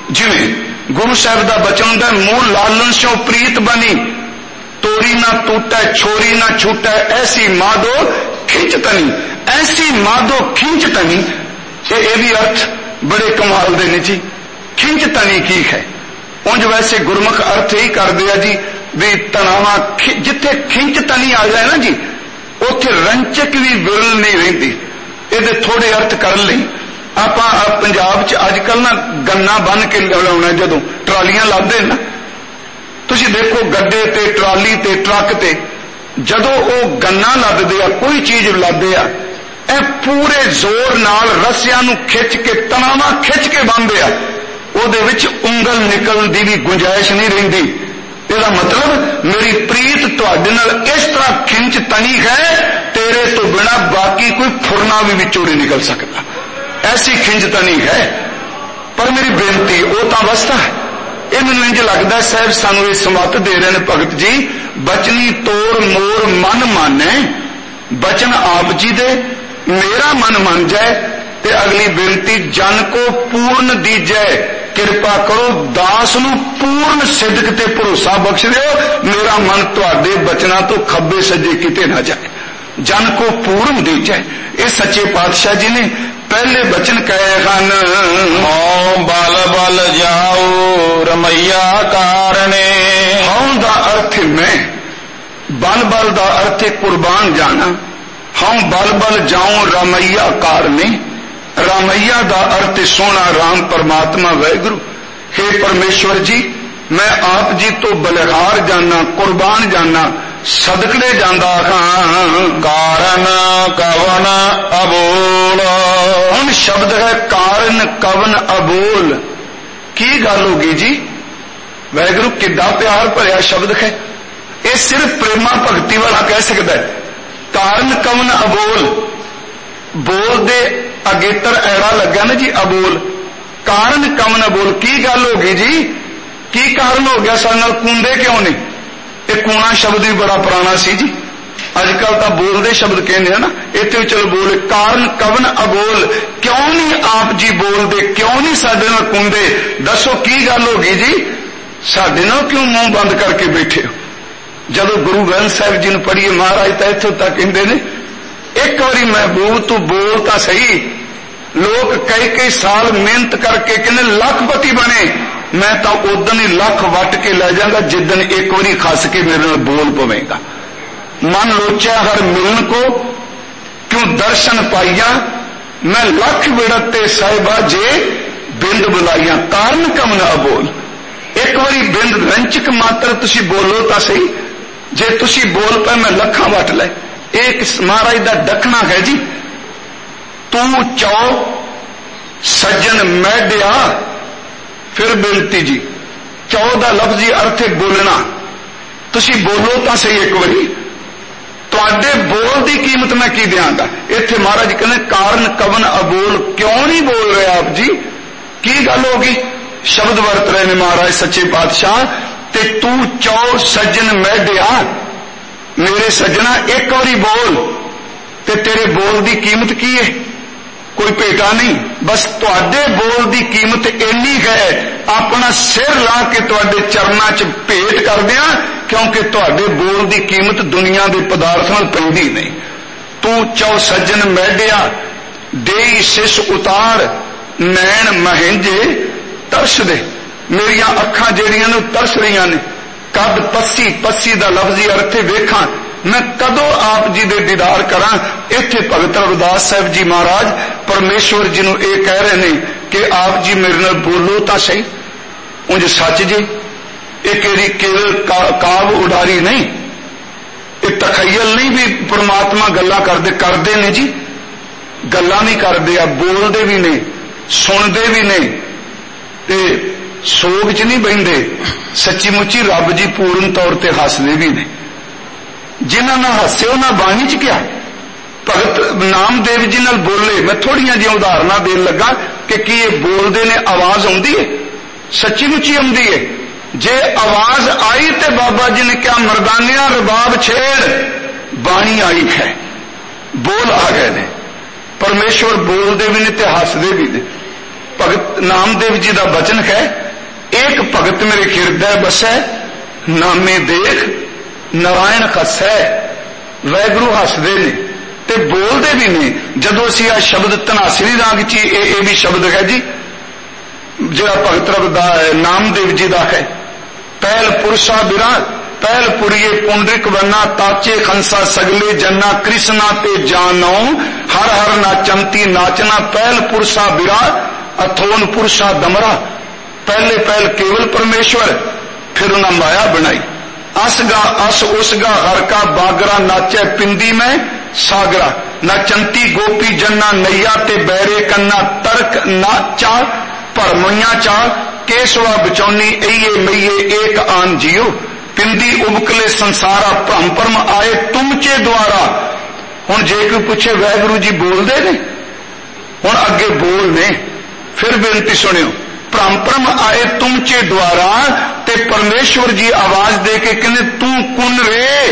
जिवें गुरु साहब का बचन होंदा, मूल लालन स्यों प्रीत बनी, तोरी ना टूटे छोरी ना छूटे, ऐसी माधो खिंच तनी, ऐसी माधो खिंच तनी। ये भी अर्थ बड़े कमाल दे ने जी। खिंच तनी की है? उंज वैसे गुरमुख अर्थ ही कर दिया जी भी तनावा, जिथे खिंच तनी आ जाए ना जी उथे रंचक भी विरल नहीं रहिंदी। ये थोड़े अर्थ कर लई आप पंजाब च अजकल ना गन्ना बन के लाउणा, जदों ट्रालियां लादे ना तुसी देखो गड्डे ते ट्राली ते ट्रक ते जदों वो गन्ना लददे आ, कोई चीज लददे आ, ए पूरे जोर नाल रस्सियां नूं खिच के तनावा खिच के बंदे आ, ओदे विच उंगल निकलण दी भी गुंजाइश नहीं रहिंदी। इसदा मतलब मेरी प्रीत तुहाडे नाल इस तरह खिंच तनी है, तेरे तो बिना बाकी कोई फुरना भी विचों नहीं निकल सकता, ऐसी खिंच तनी है। पर मेरी बेनती वो तो अवस्था है। ये मैनूं इंज लगदा साहब सानूं ये समत दे रहे हैं भगत जी, बचनी तोड़ मोर मन माने, बचन आप जी दे मेरा मन मान जाए। ते अगली बेनती जन को पूर्ण दीजै, कृपा करो दास नूं पूर्ण सिदक ते भरोसा बख्श दिओ, मेरा मन तुहाडे बचना तो खब्बे सज्जे किते ना जाए। जन को पूर्ण दीजै, ये सच्चे पातशाह जी ने पहले बचन कहे हन, हौं बल बल जाओ रमैया कारणे। हौं दा अर्थ मैं, बल बल दा अर्थ कुर्बान जाना। हौं बल बल जाऊं रमैया कारणे, रामैया दा अर्थ सोना राम परमात्मा वाहिगुरु। हे परमेश्वर जी मैं आप जी तो बलिहार जाना, कुर्बान जाना, सदकड़े जांदा हां। कारण कवन अबोल, हुण शब्द है कारण कवन अबोल। की गल होगी जी? वाहिगुरु किड्डा प्यार भरिया शब्द है, ये सिर्फ प्रेमा भगती वाला कह सकता है। कारण कवन अबोल, बोल दे अगेतर ऐड़ा लगा ना जी अबोल, कारण कवन अबोल। की गल होगी जी? की कारण हो गया सारे नाल कूंदे क्यों नहीं? ये कूणा शब्द भी बड़ा पुराना सी जी, अजकल तो बोलते शब्द कहते हैं ना, इतने चलो बोले। कारण कवन अबोल, क्यों नहीं आप जी बोलते, क्यों नहीं साडे नाल कूंदे? दसो की गल होगी जी? साडे नाल क्यों मुंह बंद करके बैठे हो? जदों गुरु ग्रंथ साहिब जी ने पढ़िए महाराज तो इत्थों तक कहते ने, एक बारी महबूब तू बोलता सही। लोग कई कई साल मेहनत करके कहने लखपति बने, मैं तो उदन ही लख वट के ले जाऊंगा जिदन एक बारी खस के मेरे नाल बोल पवेगा। मन लोचा हर मिलन को क्यों दर्शन पाइया, मैं लख विड़ते साहिबा जे ਬਿੰਦ ਬੁਲਾਈਆਂ ਕਾਰਨ ਕਮਨ ਅਬੋਲ। ਇੱਕ ਵਾਰੀ ਬਿੰਦ ਰੰਚਕ ਮਾਤਰ ਤੁਸੀਂ ਬੋਲੋ ਤਾਂ ਸਹੀ, ਜੇ ਤੁਸੀਂ ਬੋਲ ਪਏ ਮੈਂ ਲੱਖਾਂ ਵੱਟ ਲੈ। ਇਹ ਮਹਾਰਾਜ ਦਾ ਦੱਖਣਾ ਹੈ ਜੀ। ਤੂੰ ਚੌ ਸੱਜਣ ਮੈਡਿਆ। ਫਿਰ ਬੇਨਤੀ ਜੀ, ਚੌ ਦਾ ਲਫ਼ਜ਼ੀ ਅਰਥ ਹੈ ਬੋਲਣਾ। ਤੁਸੀਂ ਬੋਲੋ ਤਾਂ ਸਹੀ ਇੱਕ ਵਾਰੀ, ਤੁਹਾਡੇ ਬੋਲ ਦੀ ਕੀਮਤ ਮੈਂ ਕੀ ਦਿਆਂਗਾ। ਇੱਥੇ ਮਹਾਰਾਜ ਕਹਿੰਦੇ ਕਾਰਨ ਕਵਨ ਅਬੋਲ, ਕਿਉਂ ਨਹੀਂ ਬੋਲ ਰਹੇ ਆਪ ਜੀ, ਕੀ ਗੱਲ ਹੋ ਗਈ। ਸ਼ਬਦ ਵਰਤ ਰਹੇ ਨੇ ਮਹਾਰਾਜ ਸੱਚੇ ਪਾਤਸ਼ਾਹ, ਤੇ ਤੂੰ ਚੌ ਸੱਜਣ ਮੈਡਿਆ, ਮੇਰੇ ਸੱਜਣਾ ਇੱਕ ਵਾਰੀ ਬੋਲ। ਤੇ ਤੇਰੇ ਬੋਲ ਦੀ ਕੀਮਤ ਕੀ ਹੈ, ਕੋਈ ਭੇਟਾ ਨਹੀਂ, ਬਸ ਤੁਹਾਡੇ ਬੋਲ ਦੀ ਕੀਮਤ ਇੰਨੀ ਹੈ, ਆਪਣਾ ਸਿਰ ਲਾ ਕੇ ਤੁਹਾਡੇ ਚਰਨਾਂ 'ਚ ਭੇਟ ਕਰਦਿਆਂ, ਕਿਉਂਕਿ ਤੁਹਾਡੇ ਬੋਲ ਦੀ ਕੀਮਤ ਦੁਨੀਆ ਦੇ ਪਦਾਰਥ ਨਾਲ ਪੈਂਦੀ ਨਹੀਂ। ਤੂੰ ਚੌ ਸੱਜਣ ਮੈਡਿਆ, ਦੇਈ ਸਿਸ ਉਤਾਰ, ਨੈਣ ਮਹਿੰਜੇ ਤਰਸਦੇ। ਮੇਰੀਆਂ ਅੱਖਾਂ ਜਿਹੜੀਆਂ ਨੂੰ ਤਰਸ ਰਹੀਆਂ ਨੇ, ਕਦ ਪੱਸੀ, ਪੱਸੀ ਦਾ ਲਫ਼ਜ਼ੀ ਅਰਥ ਹੈ ਵੇਖਾਂ, ਮੈਂ ਕਦੋਂ ਆਪ ਜੀ ਦੇ ਦੀਦਾਰ ਕਰਾਂ। ਇੱਥੇ ਭਗਤ ਰਵਿਦਾਸ ਸਾਹਿਬ ਜੀ ਮਹਾਰਾਜ ਪਰਮੇਸ਼ਵਰ ਜੀ ਨੂੰ ਇਹ ਕਹਿ ਰਹੇ ਨੇ ਕਿ ਆਪ ਜੀ ਮੇਰੇ ਨਾਲ ਬੋਲੋ ਤਾਂ ਸਹੀ। ਉਂਝ ਸੱਚ ਜੀ, ਇਹ ਕਿਹੜੀ ਕੇਵਲ ਕਾਵ ਉਡਾਰੀ ਨਹੀਂ, ਇਹ ਤਖਯਲ ਨਹੀਂ ਵੀ ਪਰਮਾਤਮਾ ਗੱਲਾਂ ਕਰਦੇ ਨੇ ਜੀ, ਗੱਲਾਂ ਵੀ ਕਰਦੇ ਆ, ਬੋਲਦੇ ਵੀ ਨੇ, ਸੁਣਦੇ ਵੀ ਨੇ, ਤੇ ਸੋਗ 'ਚ ਨਹੀਂ ਬਹਿੰਦੇ, ਸੱਚੀ ਮੁੱਚੀ ਰੱਬ ਜੀ ਪੂਰਨ ਤੌਰ ਤੇ ਹੱਸਦੇ ਵੀ ਨੇ। ਜਿਨ੍ਹਾਂ ਨਾਲ ਹੱਸੇ ਉਹਨਾਂ ਬਾਣੀ 'ਚ ਕਿਹਾ। ਭਗਤ ਨਾਮਦੇਵ ਜੀ ਨਾਲ ਬੋਲੇ, ਮੈਂ ਥੋੜੀਆਂ ਜਿਹੀਆਂ ਉਦਾਹਰਨਾਂ ਦੇਣ ਲੱਗਾ ਕਿ ਕੀ ਇਹ ਬੋਲਦੇ ਨੇ, ਆਵਾਜ਼ ਆਉਂਦੀ ਹੈ, ਸੱਚੀ ਮੁੱਚੀ ਆਉਂਦੀ ਹੈ। ਜੇ ਆਵਾਜ਼ ਆਈ ਤੇ ਬਾਬਾ ਜੀ ਨੇ ਕਿਹਾ ਮਰਦਾਨਿਆਂ ਰਬਾਬ ਛੇੜ, ਬਾਣੀ ਆਈ ਹੈ, ਬੋਲ ਆ ਗਏ ਨੇ। ਪਰਮੇਸ਼ਵਰ ਬੋਲਦੇ ਵੀ ਨੇ ਤੇ ਹੱਸਦੇ ਵੀ ਨੇ। ਭਗਤ ਨਾਮਦੇਵ ਜੀ ਦਾ ਬਚਨ ਹੈ, ਇੱਕ ਭਗਤ ਮੇਰੇ ਹਿਰਦੈ ਬਸੈ, ਨਾਮੇ ਦੇਖ ਨਾਰਾਇਣ ਖਸੈ। ਵੈਗੁਰੂ ਹੱਸਦੇ ਨੇ ਤੇ ਬੋਲਦੇ ਵੀ ਨੇ। ਜਦੋਂ ਅਸੀਂ ਆ ਸ਼ਬਦ ਧਨਾਸਰੀ ਰਾਗ 'ਚ ਇਹ ਵੀ ਸ਼ਬਦ ਹੈ ਜੀ, ਜਿਹੜਾ ਭਗਤ ਰਵਿਦਾਸ ਨਾਮਦੇਵ ਜੀ ਦਾ ਹੈ, ਪਹਿਲ ਪੁਰਸ਼ਾ ਬਿਰਾ, ਪਹਿਲ ਪੁਰੀਏ ਪੁੰਡਰਿਕ ਵਰਨਾ, ਤਾਚੇ ਖੰਸਾ ਸਗਲੇ ਜੰਨਾ, ਕ੍ਰਿਸ਼ਨਾ ਤੇ ਜਾਨੋ ਹਰ ਹਰ ਨਾਚੰਤੀ ਨਾਚਨਾ, ਪਹਿਲ ਪੁਰਸ਼ਾ ਬਿਰਾ ਅਥੋਨ ਪੁਰਸ਼ਾ ਦਮਰਾ। ਪਹਿਲੇ ਪਹਿਲ ਕੇਵਲ ਪਰਮੇਸ਼ਵਰ, ਫਿਰ ਉਹਨਾਂ ਮਾਇਆ ਬਣਾਈ। ਅਸਗਾ ਅਸ ਉਸਗਾ ਹਰ ਕਾ ਬਾਗਰਾ, ਨਾਚੈ ਪਿੰਦੀ ਮੈਂ ਸਾਗਰਾ, ਨਾਚੰਤੀ ਗੋਪੀ ਜੰਨਾ, ਨਈਆ ਤੇ ਬੈਰੇ ਕੰਨਾ, ਤਰਕ ਨਾਚਾ ਭਰਮਈਆਂ ਚਾ, ਕੇਸਵਾ ਬਚੌਨੀ ਈਏ ਮਈਏ ਏਕ ਆਨ ਜੀਓ, ਪਿੰਦੀ ਉਬਕਲੇ ਸੰਸਾਰਾ, ਭ੍ਰਮ ਭਰਮ ਆਏ ਤੁਮਚੇ ਦੁਆਰਾ। ਹੁਣ ਜੇ ਕੋਈ ਪੁੱਛੇ ਵਾਹਿਗੁਰੂ ਜੀ ਬੋਲਦੇ ਨੇ, ਹੁਣ ਅੱਗੇ ਬੋਲ ਨੇ, ਫਿਰ ਬੇਨਤੀ ਸੁਣਿਓ, ਭ੍ਰਮ ਭਰਮ ਆਏ ਤੁਮਚੇ ਦੁਆਰਾ, ਤੇ ਪਰਮੇਸ਼ਵਰ ਜੀ ਆਵਾਜ਼ ਦੇ ਕੇ ਕਹਿੰਦੇ ਤੂੰ ਕੁਨ ਰੇ,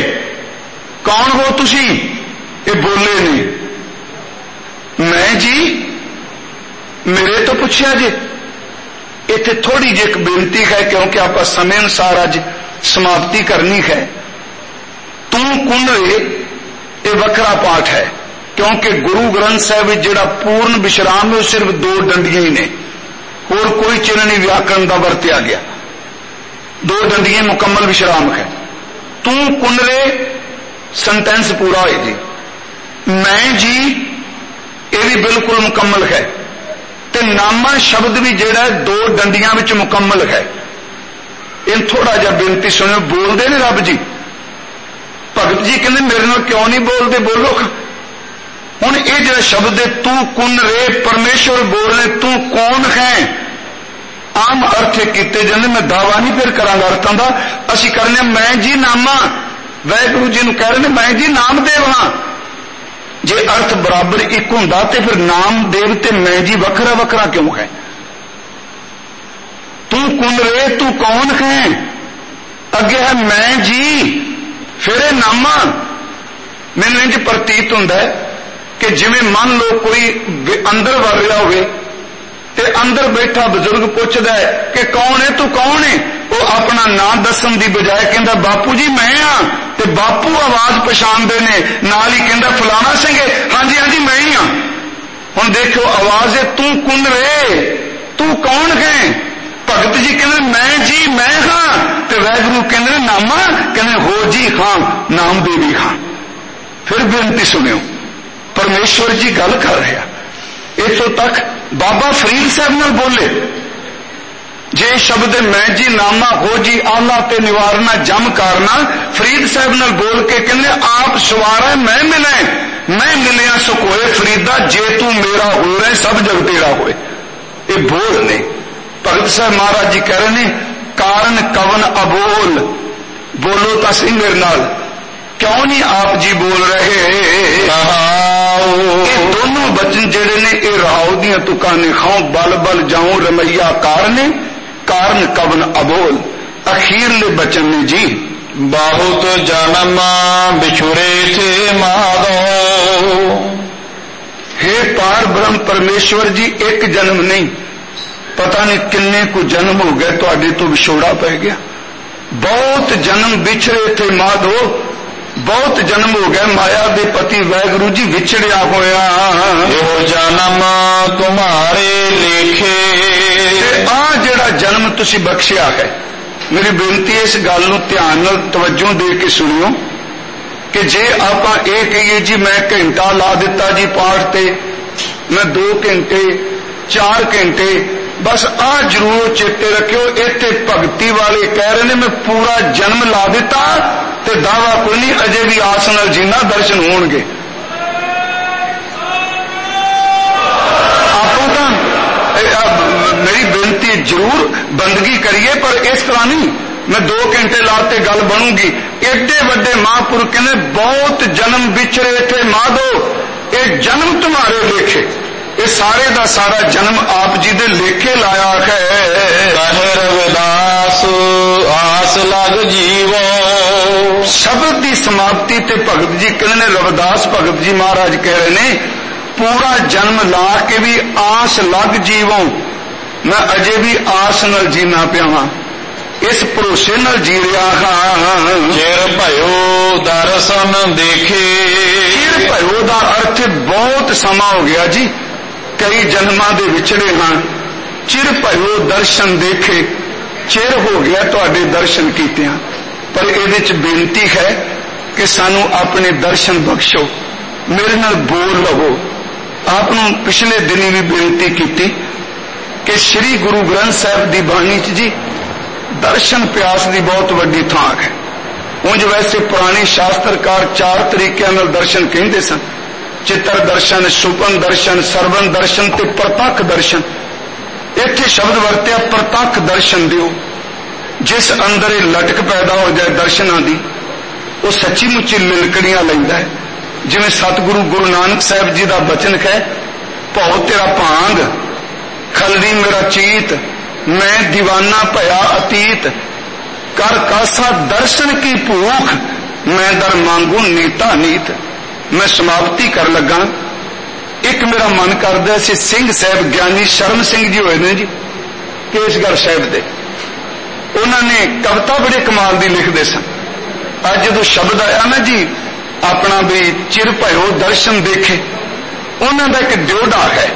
ਕੌਣ ਹੋ ਤੁਸੀਂ। ਇਹ ਬੋਲੇ ਨੇ, ਮੈਂ ਜੀ ਮੇਰੇ ਤੋਂ ਪੁੱਛਿਆ ਜੇ। ਇੱਥੇ ਥੋੜੀ ਜਿਹੀ ਇੱਕ ਬੇਨਤੀ ਹੈ, ਕਿਉਂਕਿ ਆਪਾਂ ਸਮੇਂ ਅਨੁਸਾਰ ਅੱਜ ਸਮਾਪਤੀ ਕਰਨੀ ਹੈ। ਤੂੰ ਕੁਨ ਰੇ ਇਹ ਵੱਖਰਾ ਪਾਠ ਹੈ, ਕਿਉਂਕਿ ਗੁਰੂ ਗ੍ਰੰਥ ਸਾਹਿਬ ਵਿੱਚ ਜਿਹੜਾ ਪੂਰਨ ਵਿਸ਼ਰਾਮ ਹੈ ਉਹ ਸਿਰਫ 2 ਡੰਡੀਆਂ ਹੀ ਨੇ, ਹੋਰ ਕੋਈ ਚਿੰਨ੍ਹ ਨਹੀਂ ਵਿਆਕਰਨ ਦਾ ਵਰਤਿਆ ਗਿਆ। 2 ਡੰਡੀਆਂ ਮੁਕੰਮਲ ਵਿਸ਼ਰਾਮ ਹੈ। ਤੂੰ ਕੁਨ ਰੇ ਸੈਂਟੈਂਸ ਪੂਰਾ ਹੋਏ ਜੀ। ਮੈਂ ਜੀ ਇਹ ਵੀ ਬਿਲਕੁਲ ਮੁਕੰਮਲ ਹੈ, ਤੇ ਨਾਮਾ ਸ਼ਬਦ ਵੀ ਜਿਹੜਾ 2 ਡੰਡੀਆਂ ਵਿੱਚ ਮੁਕੰਮਲ ਹੈ। ਇਹ ਥੋੜਾ ਜਿਹਾ ਬੇਨਤੀ ਸੁਣਿਓ, ਬੋਲਦੇ ਨੇ ਰੱਬ ਜੀ। ਭਗਤ ਜੀ ਕਹਿੰਦੇ ਮੇਰੇ ਨਾਲ ਕਿਉਂ ਨਹੀਂ ਬੋਲਦੇ, ਬੋਲੋ। ਹੁਣ ਇਹ ਜਿਹੜਾ ਸ਼ਬਦ ਹੈ ਤੂੰ ਕੁਨ ਰੇ, ਪਰਮੇਸ਼ਵਰ ਬੋਲਨੇ ਤੂੰ ਕੌਣ ਹੈ, ਆਮ ਅਰਥ ਕੀਤੇ ਜਾਂਦੇ। ਮੈਂ ਦਾਵਾ ਨਹੀਂ ਫਿਰ ਕਰਾਂਗਾ ਅਰਥਾਂ ਦਾ, ਅਸੀਂ ਕਰਨੇ ਮੈਂ ਜੀ ਨਾਮਾ। ਵਾਹਿਗੁਰੂ ਜੀ ਨੂੰ ਕਹਿ ਰਹੇ ਨੇ ਮੈਂ ਜੀ ਨਾਮਦੇਵ ਹਾਂ। ਜੇ ਅਰਥ ਬਰਾਬਰ ਇੱਕ ਹੁੰਦਾ ਤੇ ਫਿਰ ਨਾਮਦੇਵ ਤੇ ਮੈਂ ਜੀ ਵੱਖਰਾ ਵੱਖਰਾ ਕਿਉਂ ਹੈ। ਤੂੰ ਕੁਨ ਰੇ, ਤੂੰ ਕੌਣ ਹੈ, ਅੱਗੇ ਹੈ ਮੈਂ ਜੀ, ਫਿਰ ਇਹ ਨਾਮਾ। ਮੈਨੂੰ ਇੰਝ ਪ੍ਰਤੀਤ ਹੁੰਦਾ ਹੈ ਕਿ ਜਿਵੇਂ ਮੰਨ ਲਓ ਕੋਈ ਅੰਦਰ ਵੜ ਰਿਹਾ ਹੋਵੇ ਤੇ ਅੰਦਰ ਬੈਠਾ ਬਜ਼ੁਰਗ ਪੁੱਛਦਾ ਹੈ ਕਿ ਕੌਣ ਹੈ, ਤੂੰ ਕੌਣ ਹੈ। ਉਹ ਆਪਣਾ ਨਾਂ ਦੱਸਣ ਦੀ ਬਜਾਏ ਕਹਿੰਦਾ ਬਾਪੂ ਜੀ ਮੈਂ ਆ, ਤੇ ਬਾਪੂ ਆਵਾਜ਼ ਪਛਾਣਦੇ ਨੇ, ਨਾਲ ਹੀ ਕਹਿੰਦਾ ਫਲਾਣਾ ਸਿੰਘ ਹੈ, ਹਾਂਜੀ ਹਾਂਜੀ ਮੈਂ ਹੀ ਹਾਂ। ਹੁਣ ਦੇਖੋ ਆਵਾਜ਼ ਹੈ ਤੂੰ ਕੁਨ ਰੇ, ਤੂੰ ਕੌਣ ਹੈ। ਭਗਤ ਜੀ ਕਹਿੰਦੇ ਮੈਂ ਜੀ ਮੈਂ ਹਾਂ, ਤੇ ਵਾਹਿਗੁਰੂ ਕਹਿੰਦੇ ਨਾਮਾ, ਕਹਿੰਦੇ ਹੋ ਜੀ ਹਾਂ, ਨਾਮਦੇਵੀ ਹਾਂ। ਫਿਰ ਬੇਨਤੀ ਸੁਣਿਓ, ਪਰਮੇਸ਼ਵਰ ਜੀ ਗੱਲ ਕਰ ਰਿਹਾ। ਇੱਥੋਂ ਤੱਕ बाबा फरीद साहब नाल बोले, जे शब्द मैं जी नामा हो जी आला ते निवारना जम करना, फरीद साहब नाल बोल के कहने आप सवारा मैं मिलिया सुख होए फरीदा, जे तू मेरा हो रहे सब जग तेरा होए। ये बोल ने भगत साहब महाराज जी कह रहे ने कारण कवन अबोल, बोलो तो सी मेरे नाल, क्यों नहीं आप जी बोल रहे। ये दोनों बचन जेड़े ने ये राव दियां तुकां ने, खाओ बल बल जाऊं रमैया कारने, कारण कवन अबोल अखीरले बचन ने जी। बहुत जन्म बिछुरे थे माधो, हे पार ब्रह्म परमेश्वर जी एक जन्म नहीं, पता नहीं किन्ने को जन्म हो गए तुहाडे तो विछोड़ा पै गया। बहुत जन्म बिछड़े थे माधो, बहुत जन्म हो गए माया दे पति वाहिगुरु जी विछड़िया होया। यो जन्म तुम्हारे लेखे, आ जेड़ा जन्म तुसी बख्शिया है, मेरी बेनती इस गल नूं ध्यान नाल तवज्जो दे के सुनियो कि जे आपां ये कहिए जी मैं घंटा ला दिता जी पाठ ते, मैं 2 घंटे 4 घंटे, बस आ जरूर चेते रखियो इत्थे भगती वाले कह रहे ने मैं पूरा जन्म ला दिता ते दावा कोई नहीं, अजे भी आस नाल जीना दर्शन होणगे। आपको तो मेरी बेनती जरूर बंदगी करिए पर इस तरह नहीं मैं 2 घंटे लाते गल बनूंगी। एडे वड्डे महापुरुष ने बहुत जन्म बिछड़े थे माधो, ये जन्म तुम्हारे लेखे, ये सारे दा सारा जन्म आप जी दे लेखे लाया है। कहे रविदास आस लग जीवो, शब्द की समाप्ति ते भगत जी कहने, रविदास भगत जी महाराज कह रहे ने पूरा जन्म ला के भी आस लग जीवो, मैं अजे भी आस नाल जीना पिया, इस भरोसे नाल जी रहा हाँ। चिर भयो दर्शन देखे, चिर भयो दा अर्थ बहुत समा हो गया जी, कई जन्मां दे विछड़े हाँ, चिर भयो दर्शन देखे, चिर हो गया तुहाडे दर्शन कीतियां, पर इहदे च बेनती है कि सानू अपने दर्शन बख्शो, मेरे नाल बोल लवो। आपनू पिछले दिनी भी बेनती की कि श्री गुरु ग्रंथ साहिब दी बाणी च जी दर्शन प्यास की बहुत वड्डी थां है। उंज वैसे पुराने शास्त्रकार 4 तरीकों नाल दर्शन कहते सन, चित्र दर्शन, सुपन दर्शन, सरवण दर्शन ते प्रतख दर्शन। इत्थे शब्द वरत्या प्रतख दर्शन दिओ, जिस अंदर ये लटक पैदा हो जाए दर्शनां दी, वो सच्ची मुच्ची लिलकड़ियां लैंदा है। जिवें सतगुरु गुरु नानक साहब जी का बचन है, भौ तेरा भांग खलड़ी मेरा चीत, मैं दीवाना भया अतीत, कर कासा दर्शन की भूख, मैं दर मांगू नीता नीत। मैं समाप्ति कर लगा। एक मेरा मन करदा सी सिंह साहब ज्ञानी शर्म सिंह जी होए ने जी केसगढ़ साहब दे, उन्होंने कविता बड़े कमाल दी लिखते सन। अज जो शब्द आया ना जी अपना भी चिर भयो दर्शन देखे, उन्हों का एक ड्योढ़ा है,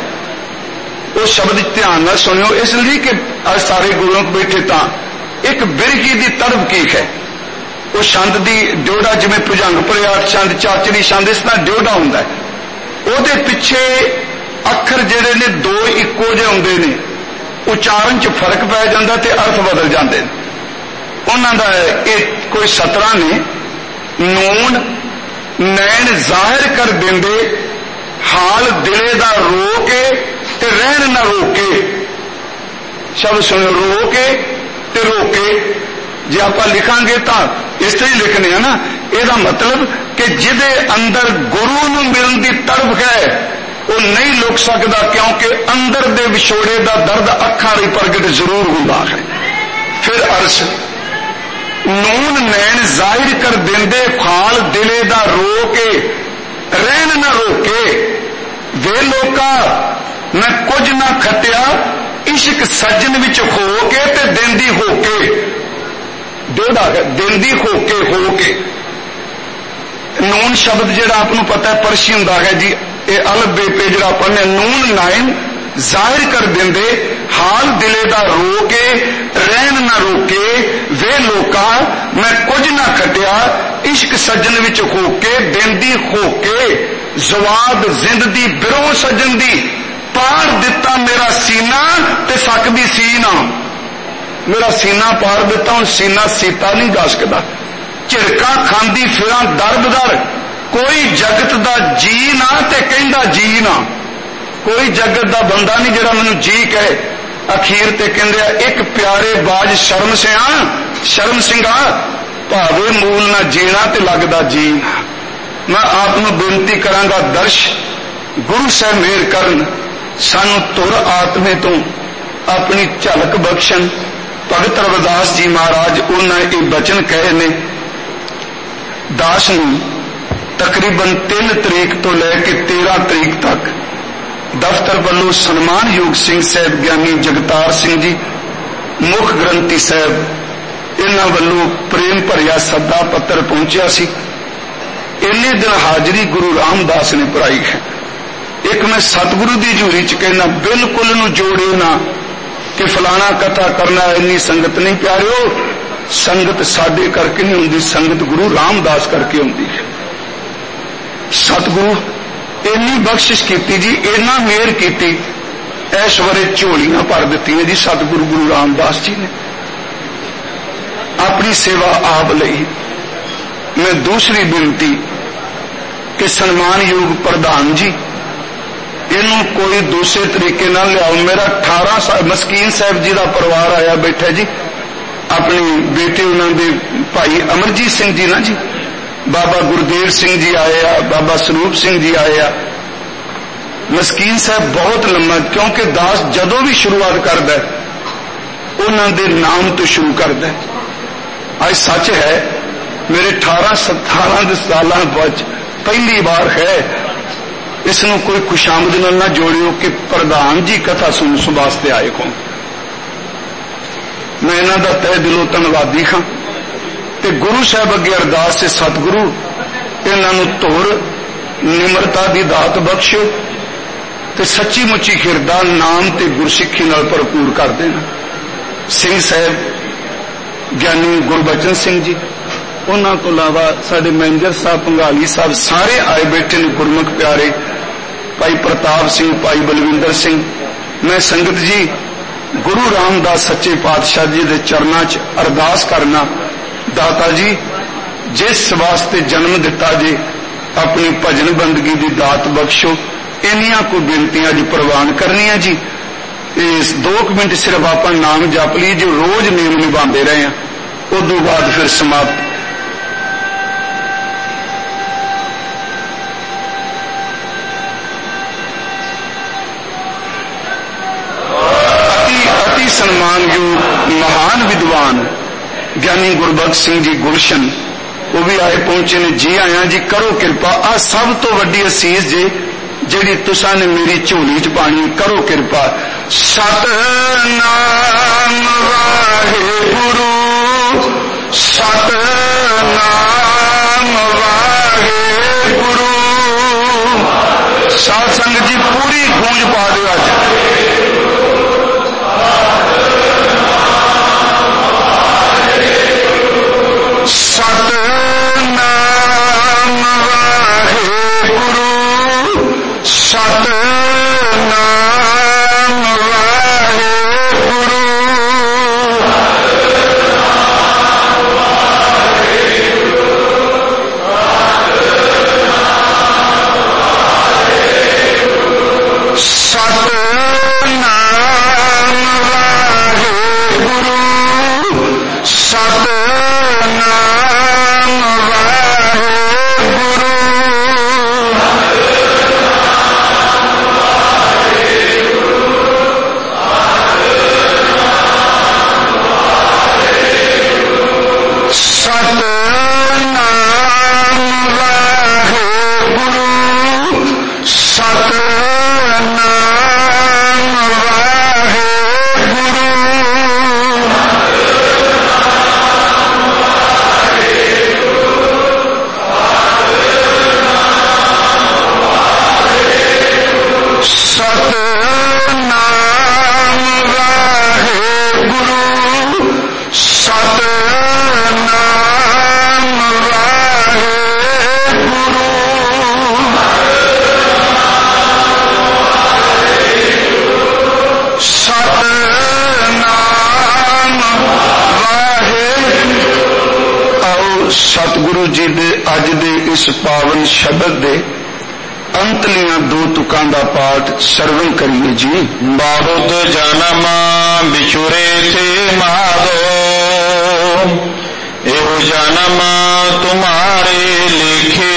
वो शब्द ध्यान न सुनियो इसलिए कि आज सारे गुरुओं को बैठे ता एक बिरही की तड़प की है। वो छंद की ड्योढ़ा जिमें भुजंग प्रयाट छंद, चाचड़ी छंद, इस तरह ड्योढ़ा होंदा है। ਉਹਦੇ ਪਿੱਛੇ ਅੱਖਰ ਜਿਹੜੇ ਨੇ 2 ਇੱਕੋ ਜਿਹੇ ਹੁੰਦੇ ਨੇ, ਉਚਾਰਨ 'ਚ ਫਰਕ ਪੈ ਜਾਂਦਾ ਤੇ ਅਰਥ ਬਦਲ ਜਾਂਦੇ ਨੇ। ਉਹਨਾਂ ਦਾ ਇਹ ਕੋਈ 17 ਨੇ, ਨੂਨ ਨੈਣ ਜ਼ਾਹਿਰ ਕਰ ਦਿੰਦੇ, ਹਾਲ ਦਿਲੇ ਦਾ ਰੋ ਕੇ ਤੇ ਰਹਿਣ ਨਾ ਰੋਕੇ। ਸ਼ਬਦ ਸੁਣੋ, ਰੋ ਕੇ ਤੇ ਰੋਕੇ। ਜੇ ਆਪਾਂ ਲਿਖਾਂਗੇ ਤਾਂ ਇਸ ਤਰ੍ਹਾਂ ਹੀ ਲਿਖਣੇ ਆ ਨਾ। ਇਹਦਾ ਮਤਲਬ कि जिदे अंदर गुरु नूं मिलण दी तड़प है वो नहीं लुक सकता, क्योंकि अंदर दे विछोड़े दा दर्द अखां नाल प्रगट जरूर हुंदा है। फिर अर्श नून नैन जाहिर कर देंदे, खाल दिले दा रो के रहन ना रोके। वे लोका मैं कुछ ना खटिया, इश्क सज्जन विच हो के ते देंदी हो के। दोड़ा है देंदी हो के। नून शब्द जिहड़ा आपनूं पता है पर्शियन दा है जी, ये अलब बेपे जिहड़ा पढ़ने, नून नाइन जाहिर कर देंदे, हाल दिले दा रो के रहन ना रोके। वे लोका मैं कुछ ना खटिया, इश्क सज्जन विच हो के देंदी हो के। जवाब जिंद दी बिरों सज्जन दी, पाड़ दिता मेरा सीना ते सकदी सी ना, मेरा सीना पाड़ दिता, हुण सीना सीता नहीं जा सकदा। झिड़का खांदी फिरां दर बदर, कोई जगत दा जी ना ते कहंदा जी ना, कोई जगत दा बंदा नहीं जिहड़ा मैनूं जी कहे। अखीर ते कहंदे एक प्यारे बाज शर्म सिंघा भावे मूल ना जीना ते लगदा जी ना। मैं आप नूं बेनती करांगा दर्श गुरु साहब मेहर करन, सानू तुर आत्मे तो अपनी झलक बख्शण। भगत रविदास जी महाराज उन्हें ये वचन कहे ने, दास नूं तकरीबन 3 तरीक तो लैके 13 तरीक तक दफ्तर वालों सन्मानयोग सिंह साहब ज्ञानी जगतार सिंह जी मुख ग्रंथी साहब इन्हां वालों प्रेम भरिया सदा पत्र पहुंचा सी। इन्ने दिन हाजरी गुरु रामदास ने भराई है। एक मैं सतगुरु की झूरी च कहना, बिल्कुल नूं जोड़े ना कि फलाना कथा करना, इन्नी संगत नहीं प्यारिओ, संगत साडे करके नहीं हुंदी, संगत गुरु रामदास करके हुंदी है। सतगुरु इन्नी बख्शिश की जी, इन्ना मेहर की, इस बारे झोलियां भर दी जी सतगुरु गुरु रामदास जी ने अपनी सेवा आप लई। मैं दूसरी बेनती कि सन्मानयोग प्रधान जी इनू कोई दूसरे तरीके ना लियाओ। मेरा 18 मस्कीन साहब जी का परिवार आया बैठा जी, अपने बेटे उन्होंने भाई अमरजीत सिंह जी ना जी, बाबा गुरदेव सिंह जी आए आ, बाबा स्वरूप सिंह जी आए आ। मस्कीन साहब बहुत लंबा, क्योंकि दास जदों भी शुरुआत करता है उन्होंने नाम तो शुरू करता है। आज सच है मेरे 18-17 साल पहली बार है, इसनों कोई खुशामद नाल ना जोड़ियो कि प्रधान जी कथा सुन वास्ते आए हो। मैं इन्हां दा तहे दिलों धन्नवादी हाँ ते गुरु साहब अगे अरदास से सतगुरु इन्हां नूं धुर निमरता दी दात बख्शो ते सच्ची मुच्ची हिरदा नाम ते गुरसिੱਖੀ नाल भरपूर कर देना। सिंह साहब ज्ञानी गुरबचन सिंह जी, उन्हां तो इलावा साडे मैनेजर साहब पंघाली साहब सारे आए बैठे ने गुरमुख प्यारे, भाई प्रताप सिंह, भाई बलविंदर सिंह। मैं संगत जी गुरु रामदास सच्चे पातशाह जी के चरणों च अरदास करना, दाता जी जिस वास्ते जन्म दिता जी अपनी भजन बंदगी की दात बख्शो। इन्नियां को बेनतियां जी प्रवान करनिया जी। इस 2 मिनट सिर्फ आप नाम जप ली जो रोज नियम निभाते रहे हैं, उदों बाद फिर समाप्त। अति सम्मानयोग महान विद्वान ज्ञानी गुरबख्श सिंह जी गुलशन वो भी आए पहुंचे ने। जी आया जी, करो कृपा। आ सब तो वड्डी असीस जी जिहड़ी तुसां ने मेरी झोली च पानी, करो कृपा। सतनाम वाहिगुरु, सतनाम वाहिगुरु। साध संगत जी पूरी गूंज पा दो अज। सतनाम वाहिगुरु, सतनाम वाहिगुरु। ਸਤਿਗੁਰੂ ਜੀ ਦੇ ਅੱਜ ਦੇ ਇਸ ਪਾਵਨ ਸ਼ਬਦ ਦੇ ਅੰਤਲੀਆਂ 2 ਤੁਕਾਂ ਦਾ ਪਾਠ ਸਰਵਣ ਕਰੀਏ ਜੀ। ਬਹੁਤ ਜਨਮ ਵਿਛੁਰੇ ਥੇ ਮਾਧੋ, ਇਹੋ ਜਨਮ ਤੁਮਾਰੇ ਲਿਖੇ,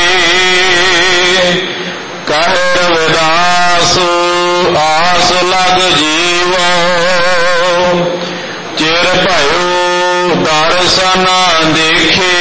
ਕਹਿ ਰਵਿਦਾਸ ਆਸ ਲਗ ਜੀਵੋ, ਚਿਰ ਭਇਓ ਦਰਸ਼ਨ ਦੇਖੇ,